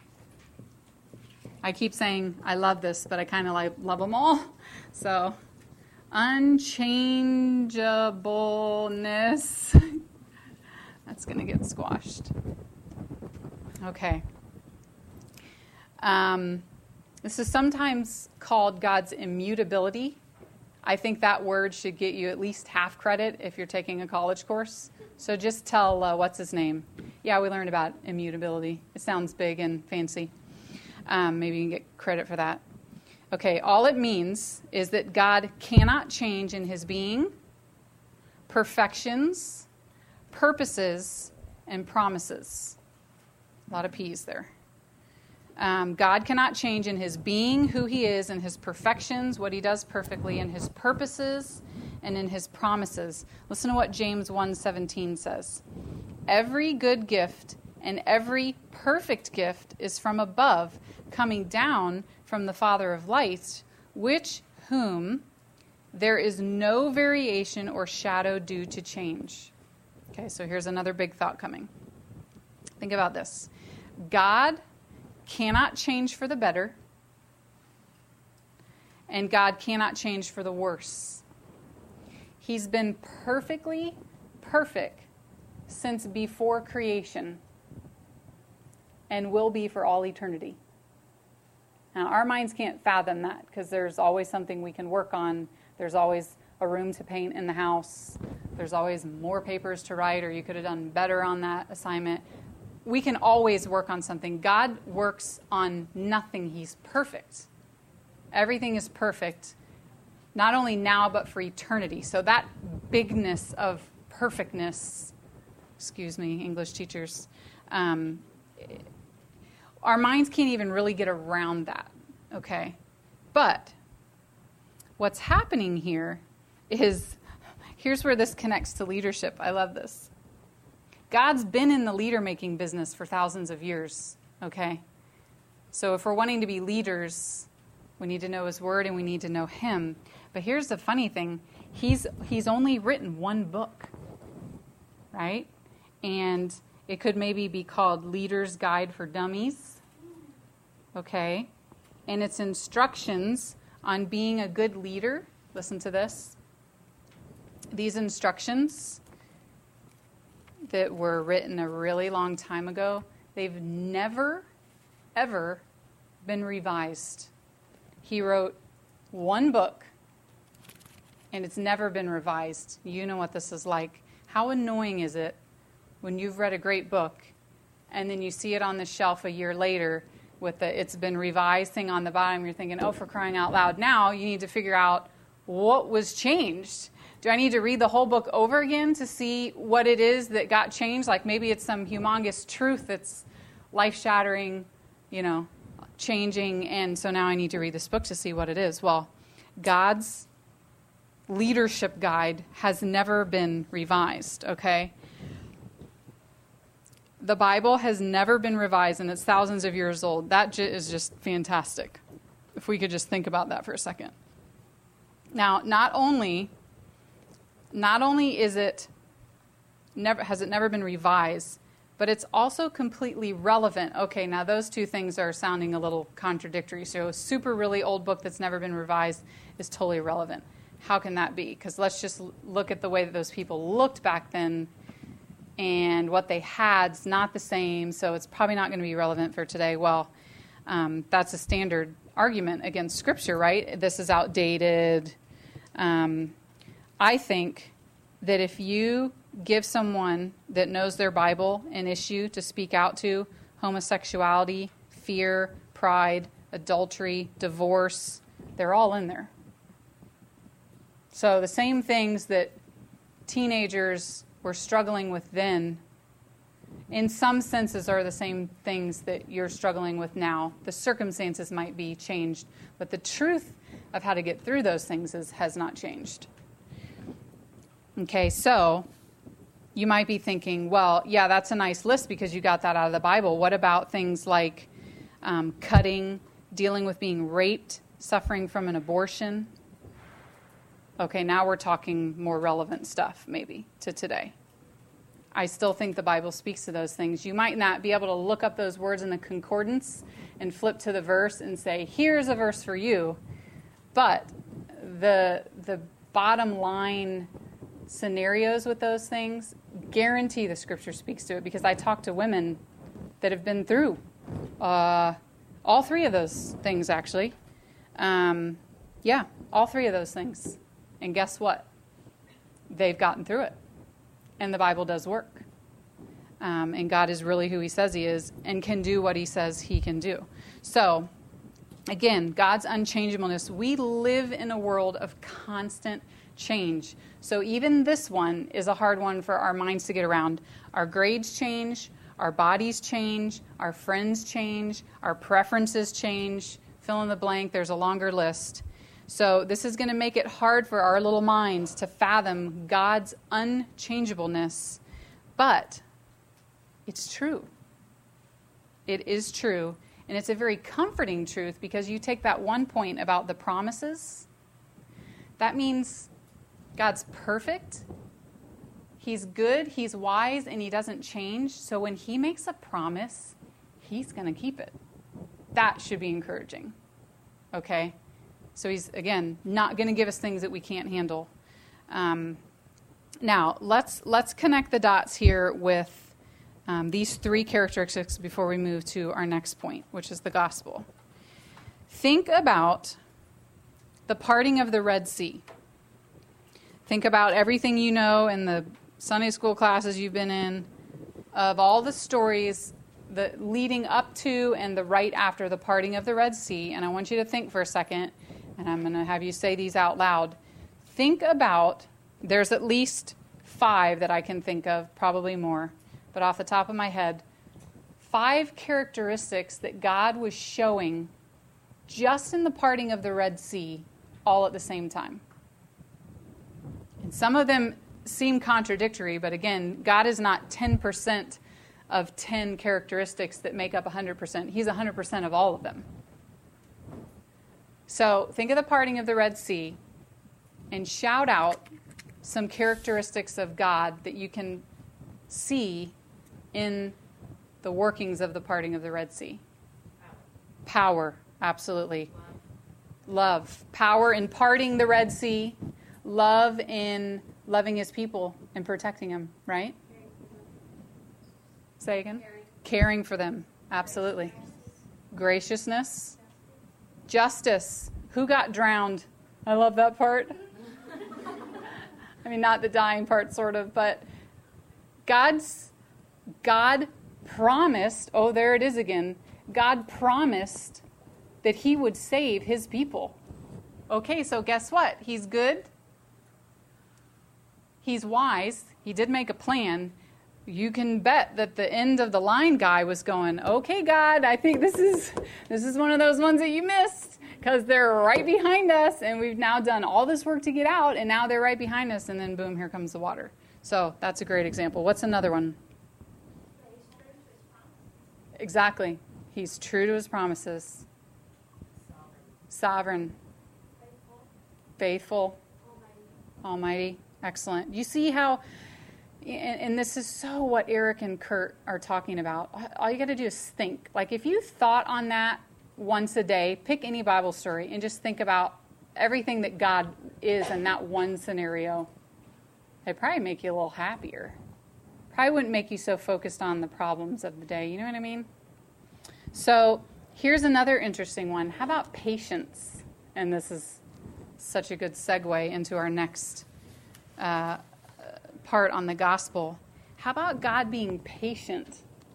I keep saying I love this, but I kind of love them all. So, unchangeableness. That's going to get squashed. Okay. This is sometimes called God's immutability. I think that word should get you at least half credit if you're taking a college course. So just tell, what's his name? Yeah, we learned about immutability. It sounds big and fancy. Maybe you can get credit for that. Okay, all it means is that God cannot change in his being, perfections, purposes, and promises. A lot of P's there. God cannot change in his being, who he is, and his perfections, what he does perfectly, and his purposes, and in his promises. Listen to what James 1:17 says. Every good gift and every perfect gift is from above, coming down from the Father of lights, whom there is no variation or shadow due to change. Okay, so here's another big thought coming. Think about this. God cannot change for the better, and God cannot change for the worse. He's been perfectly perfect since before creation and will be for all eternity. Now, our minds can't fathom that because there's always something we can work on. There's always a room to paint in the house. There's always more papers to write, or you could have done better on that assignment. We can always work on something. God works on nothing. He's perfect. Everything is perfect, not only now, but for eternity. So that bigness of perfectness, excuse me, English teachers, our minds can't even really get around that, okay? But what's happening here is, here's where this connects to leadership. I love this. God's been in the leader-making business for thousands of years, okay? So if we're wanting to be leaders, we need to know His Word and we need to know Him. But here's the funny thing. He's only written one book, right? And it could maybe be called Leader's Guide for Dummies, okay? And it's instructions on being a good leader. Listen to this. These instructions that were written a really long time ago, they've never, ever been revised. He wrote one book, and it's never been revised. You know what this is like. How annoying is it when you've read a great book, and then you see it on the shelf a year later with the "it's been revised" thing on the bottom? You're thinking, oh, for crying out loud. Now you need to figure out what was changed. Do I need to read the whole book over again to see what it is that got changed? Like maybe it's some humongous truth that's life-shattering, changing, and so now I need to read this book to see what it is. Well, God's leadership guide has never been revised, okay? The Bible has never been revised, and it's thousands of years old. That is just fantastic, if we could just think about that for a second. Now, not only has it never been revised, but it's also completely relevant. Okay, now those two things are sounding a little contradictory. So a super really old book that's never been revised is totally relevant. How can that be? Because let's just look at the way that those people looked back then, and what they had's not the same, so it's probably not going to be relevant for today. Well, that's a standard argument against Scripture, right? This is outdated. I think that if you give someone that knows their Bible an issue to speak out to, homosexuality, fear, pride, adultery, divorce, they're all in there. So the same things that teenagers were struggling with then, in some senses are the same things that you're struggling with now. The circumstances might be changed, but the truth of how to get through those things has not changed. Okay, so you might be thinking, well, yeah, that's a nice list because you got that out of the Bible. What about things like cutting, dealing with being raped, suffering from an abortion? Okay, now we're talking more relevant stuff, maybe, to today. I still think the Bible speaks to those things. You might not be able to look up those words in the concordance and flip to the verse and say, here's a verse for you. But the bottom line scenarios with those things, guarantee the Scripture speaks to it, because I talk to women that have been through all three of those things, actually. All three of those things. And guess what? They've gotten through it. And the Bible does work. And God is really who He says He is and can do what He says He can do. So, again, God's unchangeableness. We live in a world of constant change. So even this one is a hard one for our minds to get around. Our grades change. Our bodies change. Our friends change. Our preferences change. Fill in the blank. There's a longer list. So this is going to make it hard for our little minds to fathom God's unchangeableness. But it's true. It is true. And it's a very comforting truth, because you take that one point about the promises. That means God's perfect. He's good. He's wise. And He doesn't change. So when He makes a promise, He's going to keep it. That should be encouraging. Okay? So He's, again, not going to give us things that we can't handle. Now, let's connect the dots here with these three characteristics before we move to our next point, which is the gospel. Think about the parting of the Red Sea. Think about everything you know in the Sunday school classes you've been in, of all the stories the leading up to and the right after the parting of the Red Sea. And I want you to think for a second, and I'm going to have you say these out loud. Think about, there's at least 5 that I can think of, probably more, but off the top of my head, 5 characteristics that God was showing just in the parting of the Red Sea all at the same time. And some of them seem contradictory, but again, God is not 10% of 10 characteristics that make up 100%. He's 100% of all of them. So think of the parting of the Red Sea and shout out some characteristics of God that you can see in the workings of the parting of the Red Sea. Power, absolutely. Love. Power in parting the Red Sea. Love in loving his people and protecting them, right? Say again? Caring for them, absolutely. Graciousness. Justice. Who got drowned? I love that part. I mean, not the dying part, sort of, but God promised, oh, there it is again. God promised that he would save his people. Okay, so guess what? He's good. He's wise. He did make a plan. You can bet that the end of the line guy was going, okay, God, I think this is one of those ones that you missed because they're right behind us and we've now done all this work to get out and now they're right behind us and then boom, here comes the water. So that's a great example. What's another one? Exactly. He's true to his promises. Sovereign. Faithful. Almighty. Excellent. You see how, and this is so what Eric and Kurt are talking about. All you got to do is think. Like if you thought on that once a day, pick any Bible story and just think about everything that God is in that one scenario. It'd probably make you a little happier. Probably wouldn't make you so focused on the problems of the day. You know what I mean? So here's another interesting one. How about patience? And this is such a good segue into our next part on the gospel. How about God being patient,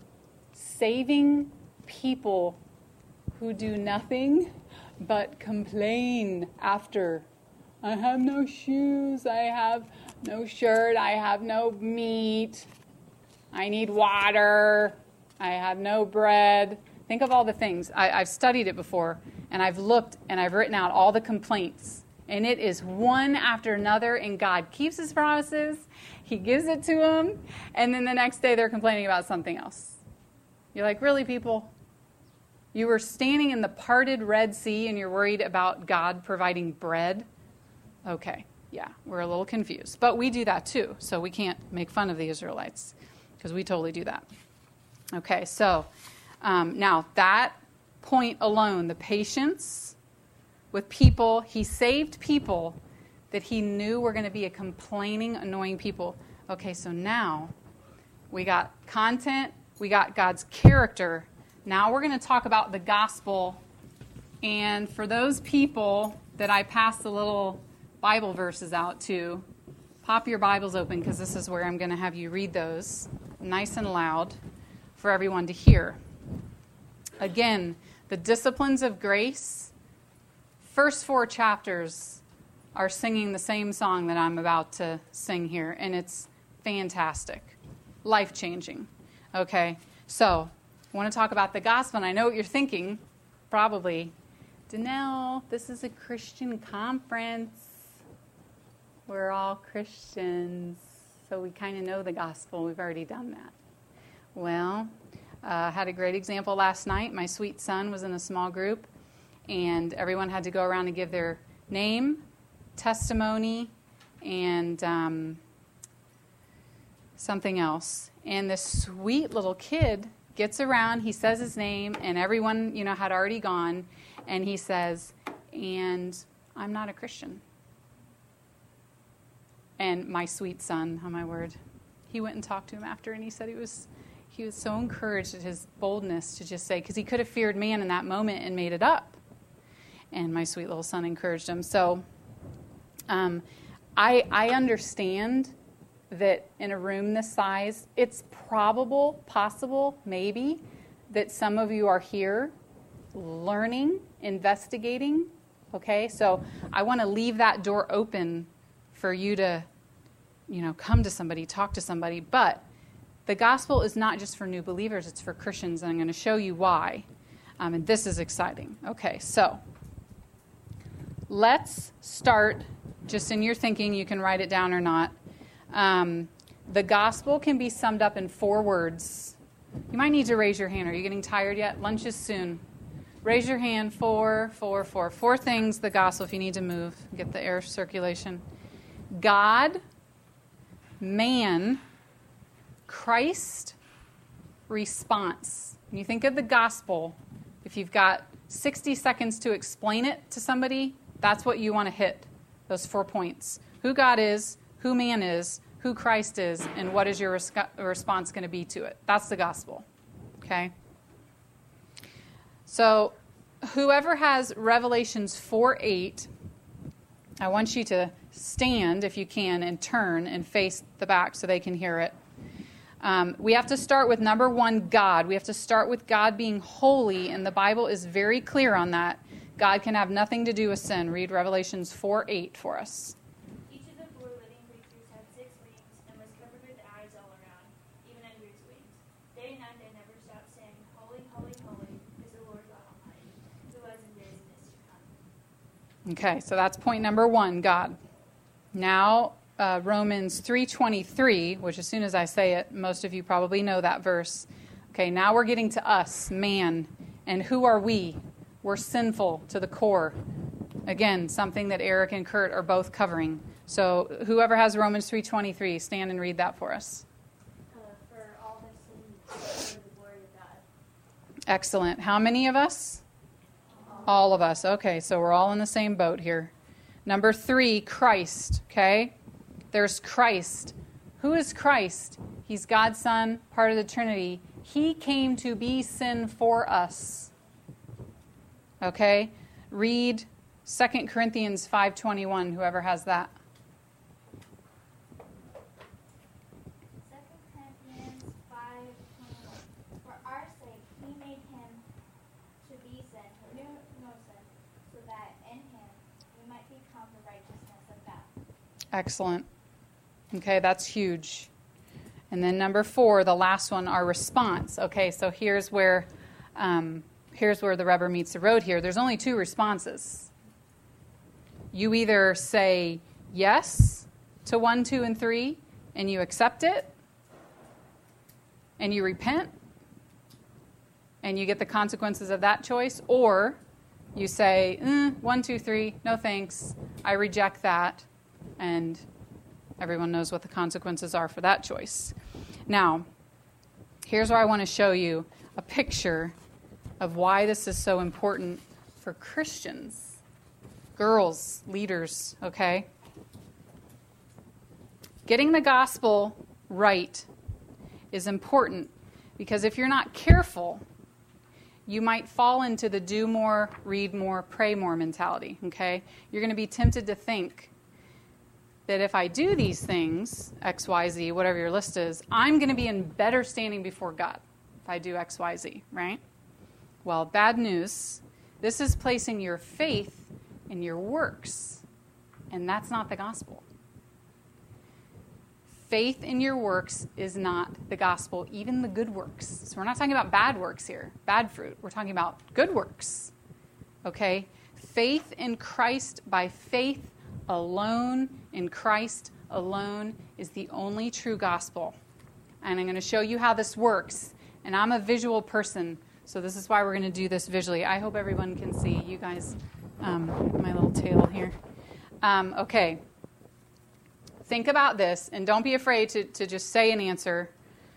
saving people who do nothing but complain after? I have no shoes, I have no shirt, I have no meat, I need water, I have no bread. Think of all the things. I've studied it before, and I've looked, and I've written out all the complaints. And it is one after another, and God keeps his promises. He gives it to them, and then the next day they're complaining about something else. You're like, really, people? You were standing in the parted Red Sea, and you're worried about God providing bread? Okay, yeah, we're a little confused. But we do that too, so we can't make fun of the Israelites, because we totally do that. Okay, so now that point alone, the patience with people, he saved people that he knew were going to be a complaining, annoying people. Okay, so now we got content, we got God's character. Now we're going to talk about the gospel. And for those people that I pass the little Bible verses out to, pop your Bibles open because this is where I'm going to have you read those nice and loud for everyone to hear. Again, the disciplines of grace. First 4 chapters are singing the same song that I'm about to sing here, and it's fantastic, life-changing. Okay, so I want to talk about the gospel, and I know what you're thinking, probably. Danelle, this is a Christian conference. We're all Christians, so we kind of know the gospel. We've already done that. Well, I had a great example last night. My sweet son was in a small group, and everyone had to go around and give their name, testimony, and something else. And this sweet little kid gets around, he says his name, and everyone, had already gone, and he says, and I'm not a Christian. And my sweet son, oh my word, he went and talked to him after, and he said he was so encouraged at his boldness to just say, because he could have feared man in that moment and made it up. And my sweet little son encouraged him. So I understand that in a room this size, it's possible, maybe, that some of you are here learning, investigating, okay? So I want to leave that door open for you to, come to somebody, talk to somebody. But the gospel is not just for new believers, it's for Christians, and I'm going to show you why. And this is exciting. Okay, so let's start, just in your thinking, you can write it down or not. The gospel can be summed up in 4 words. You might need to raise your hand. Are you getting tired yet? Lunch is soon. Raise your hand. 4. 4 things, the gospel, if you need to move, get the air circulation. God, man, Christ, response. When you think of the gospel, if you've got 60 seconds to explain it to somebody, that's what you want to hit, those 4 points. Who God is, who man is, who Christ is, and what is your response going to be to it. That's the gospel, okay? So whoever has Revelations 4:8, I want you to stand, if you can, and turn and face the back so they can hear it. We have to start with number 1, God. We have to start with God being holy, and the Bible is very clear on that. God can have nothing to do with sin. Read Revelations 4:8 for us. Each of the 4 living creatures had 6 wings and was covered with eyes all around, even under its wings. Day and night they never stopped saying, Holy, holy, holy is the Lord God Almighty, who was and is and is to come. Okay, so that's point number 1, God. Now, Romans 3:23, which as soon as I say it, most of you probably know that verse. Okay, now we're getting to us, man. And who are we? We're sinful to the core. Again, something that Eric and Kurt are both covering. So whoever has Romans 3:23, stand and read that for us. For all have sinned for the glory of God. Excellent. How many of us? All of us. Okay, so we're all in the same boat here. Number 3, Christ. Okay? There's Christ. Who is Christ? He's God's Son, part of the Trinity. He came to be sin for us. Okay? Read 2 Corinthians 5:21, whoever has that. 2 Corinthians 5:21. For our sake he made him to be sin who knew no sin, so that in him we might become the righteousness of God. Excellent. Okay, that's huge. And then number 4, the last one, our response. Okay, so here's where the rubber meets the road here. There's only 2 responses. You either say yes to 1, 2, and 3, and you accept it, and you repent, and you get the consequences of that choice, or you say, 1, 2, 3, no thanks, I reject that, and everyone knows what the consequences are for that choice. Now, here's where I want to show you a picture of why this is so important for Christians, girls, leaders, okay? Getting the gospel right is important because if you're not careful, you might fall into the do more, read more, pray more mentality, okay? You're going to be tempted to think that if I do these things, X, Y, Z, whatever your list is, I'm going to be in better standing before God if I do X, Y, Z, right? Well, bad news. This is placing your faith in your works, and that's not the gospel. Faith in your works is not the gospel, even the good works. So we're not talking about bad works here, bad fruit. We're talking about good works, okay? Faith in Christ by faith alone, in Christ alone, is the only true gospel. And I'm going to show you how this works. And I'm a visual person, so this is why we're going to do this visually. I hope everyone can see. You guys, my little tail here. Okay. Think about this, and don't be afraid to just say an answer.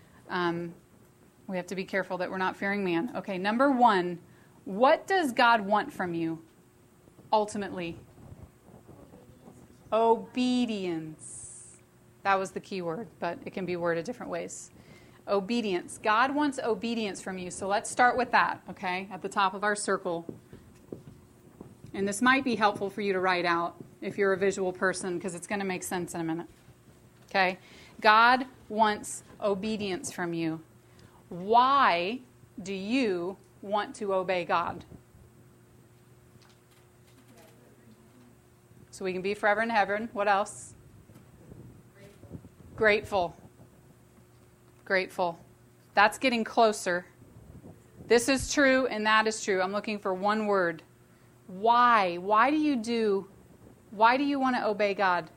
We have to be careful that we're not fearing man. Okay, number 1, what does God want from you, ultimately? Obedience. That was the key word, but it can be worded different ways. Obedience. God wants obedience from you. So let's start with that, okay, at the top of our circle. And this might be helpful for you to write out if you're a visual person, because it's going to make sense in a minute. Okay? God wants obedience from you. Why do you want to obey God? So we can be forever in heaven. What else? Grateful. Grateful. That's getting closer. This is true and that is true. I'm looking for one word. Why? Why do you want to obey God?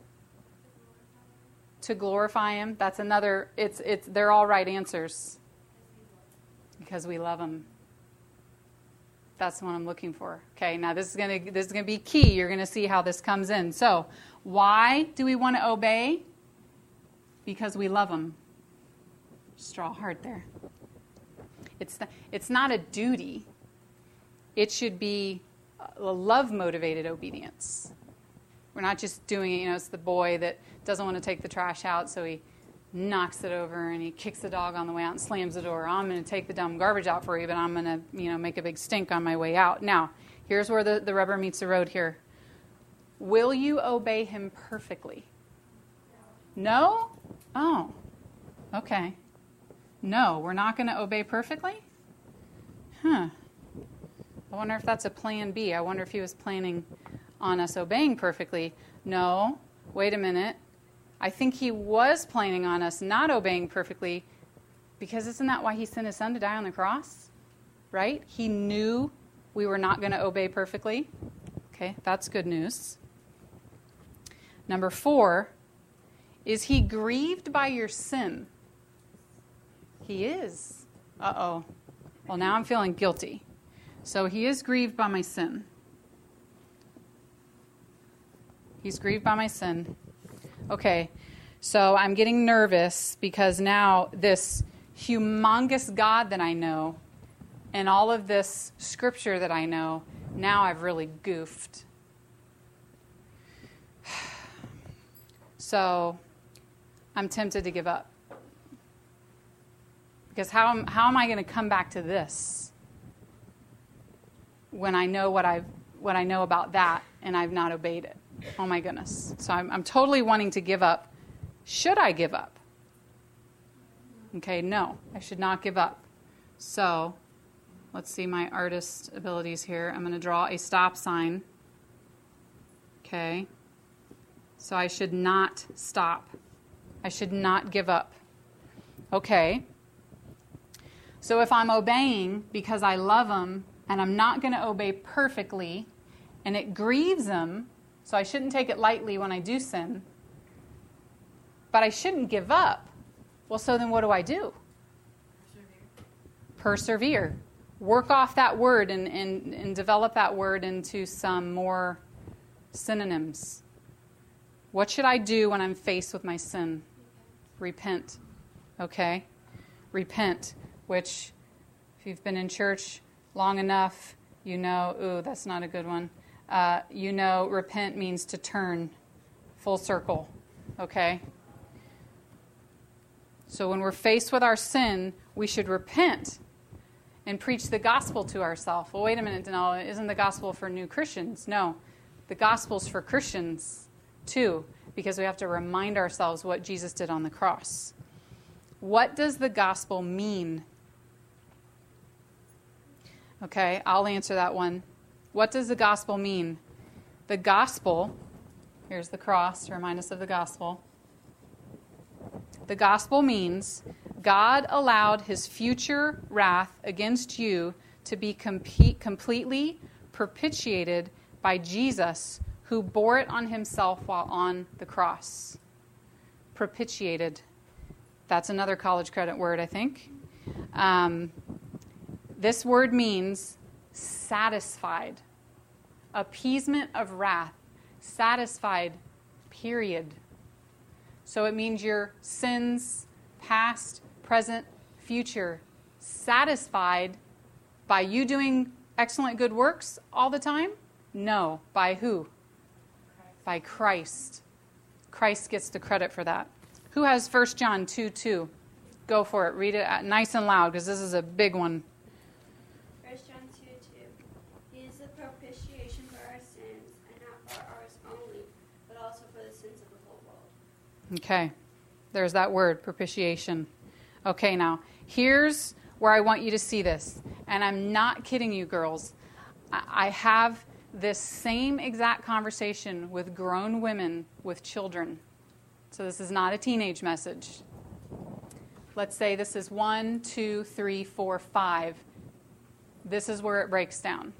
To glorify Him. That's another, they're all right answers. Because we love Him. That's what I'm looking for. Okay, now this is gonna be key. You're gonna see how this comes in. So, why do we want to obey? Because we love Him. Just draw a heart there. It's not a duty. It should be a love-motivated obedience. We're not just doing it, it's the boy that doesn't want to take the trash out, so he knocks it over and he kicks the dog on the way out and slams the door. I'm going to take the dumb garbage out for you, but I'm going to, make a big stink on my way out. Now, here's where the rubber meets the road here. Will you obey Him perfectly? No? Oh, okay. No, we're not going to obey perfectly? I wonder if that's a plan B. I wonder if He was planning on us obeying perfectly. No, wait a minute. I think He was planning on us not obeying perfectly, because isn't that why He sent His Son to die on the cross? Right? He knew we were not going to obey perfectly. Okay, that's good news. Number 4, is He grieved by your sin? He is. Uh-oh. Well, now I'm feeling guilty. So He is grieved by my sin. He's grieved by my sin. Okay, so I'm getting nervous because now this humongous God that I know and all of this scripture that I know, now I've really goofed. So I'm tempted to give up. Because how am I going to come back to this when I know what I know about that and I've not obeyed it? Oh my goodness. So I'm totally wanting to give up. Should I give up? Okay, no, I should not give up. So let's see my artist abilities here. I'm going to draw a stop sign. Okay. So I should not stop. I should not give up. Okay. So if I'm obeying because I love Him and I'm not going to obey perfectly and it grieves Him, so I shouldn't take it lightly when I do sin, but I shouldn't give up. Well, so then what do? Persevere. Work off that word and develop that word into some more synonyms. What should I do when I'm faced with my sin? Repent. Okay? Repent, which if you've been in church long enough, ooh, that's not a good one. Repent means to turn full circle. Okay? So when we're faced with our sin, we should repent and preach the gospel to ourselves. Well, wait a minute, Danelle, isn't the gospel for new Christians? No, the gospel's for Christians too, because we have to remind ourselves what Jesus did on the cross. What does the gospel mean? Okay, I'll answer that one. What does the gospel mean? The gospel, here's the cross to remind us of the gospel. The gospel means God allowed His future wrath against you to be completely propitiated by Jesus, who bore it on Himself while on the cross. Propitiated. That's another college credit word, I think. This word means satisfied. Appeasement of wrath. Satisfied, period. So it means your sins, past, present, future, satisfied by you doing excellent good works all the time? No. By who? By Christ. Christ gets the credit for that. Who has 1 John 2:2? Go for it. Read it nice and loud because this is a big one. 1 John 2:2. He is the propitiation for our sins, and not for ours only, but also for the sins of the whole world. Okay. There's that word, propitiation. Okay, now, here's where I want you to see this. And I'm not kidding you, girls. I have this same exact conversation with grown women with children. So this is not a teenage message. Let's say this is 1, 2, 3, 4, 5. This is where it breaks down.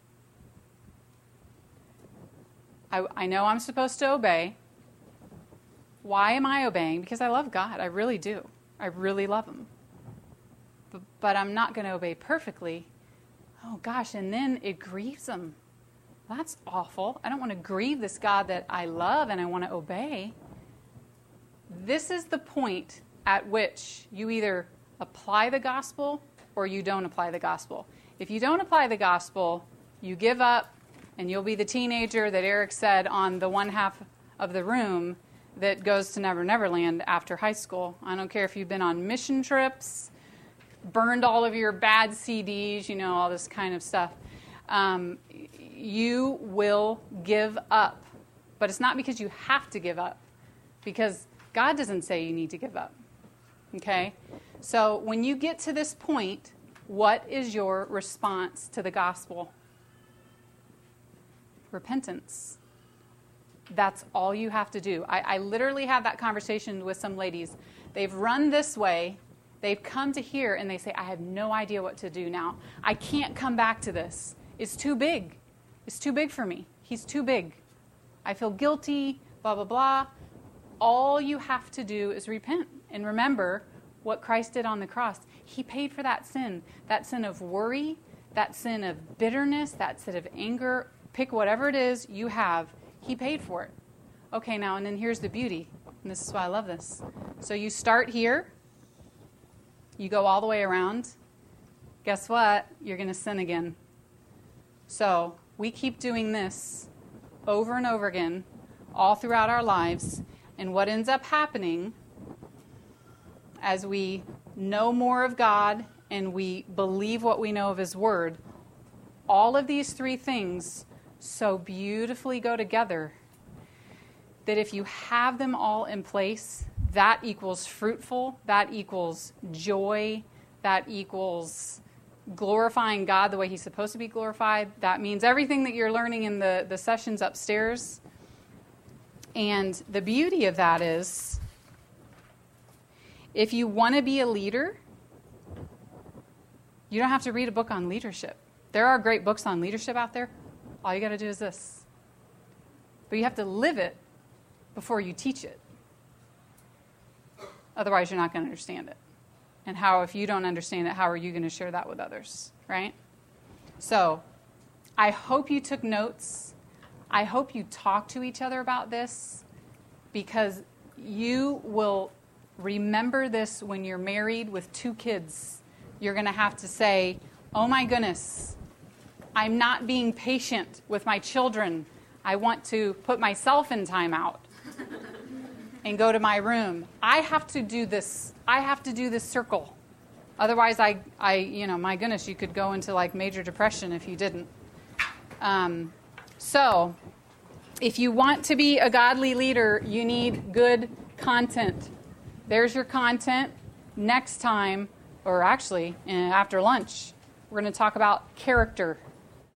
I know I'm supposed to obey. Why am I obeying? Because I love God. I really do. I really love Him. But I'm not going to obey perfectly. Oh, gosh, and then it grieves Him. That's awful. I don't want to grieve this God that I love and I want to obey. This is the point at which you either apply the gospel or you don't apply the gospel. If you don't apply the gospel, you give up and you'll be the teenager that Eric said on the one half of the room that goes to Never Never Land after high school. I don't care if you've been on mission trips, burned all of your bad CDs, you know, all this kind of stuff. You will give up. But it's not because you have to give up, because God doesn't say you need to give up. Okay? So when you get to this point, what is your response to the gospel? Repentance. That's all you have to do. I literally had that conversation with some ladies. They've run this way. They've come to here and they say, I have no idea what to do now. I can't come back to this. It's too big. It's too big for me. He's too big. I feel guilty, blah, blah, blah. All you have to do is repent and remember what Christ did on the cross. He paid for that sin of worry, that sin of bitterness, that sin of anger. Pick whatever it is you have. He paid for it. Okay, now, and then here's the beauty. And this is why I love this. So you start here. You go all the way around. Guess what? You're going to sin again. So we keep doing this over and over again all throughout our lives. And what ends up happening as we know more of God and we believe what we know of His Word, all of these three things so beautifully go together that if you have them all in place, that equals fruitful, that equals joy, that equals glorifying God the way He's supposed to be glorified. That means everything that you're learning in the sessions upstairs. And the beauty of that is, if you want to be a leader, you don't have to read a book on leadership. There are great books on leadership out there. All you got to do is this. But you have to live it before you teach it. Otherwise, you're not going to understand it. And if you don't understand it, how are you going to share that with others, right? So, I hope you took notes. I hope you talk to each other about this, because you will remember this when you're married with 2 kids. You're going to have to say, oh my goodness, I'm not being patient with my children. I want to put myself in timeout and go to my room. I have to do this. I have to do this circle. Otherwise, my goodness, you could go into like major depression if you didn't. So, if you want to be a godly leader, you need good content. There's your content. Next time, or actually after lunch, we're going to talk about character.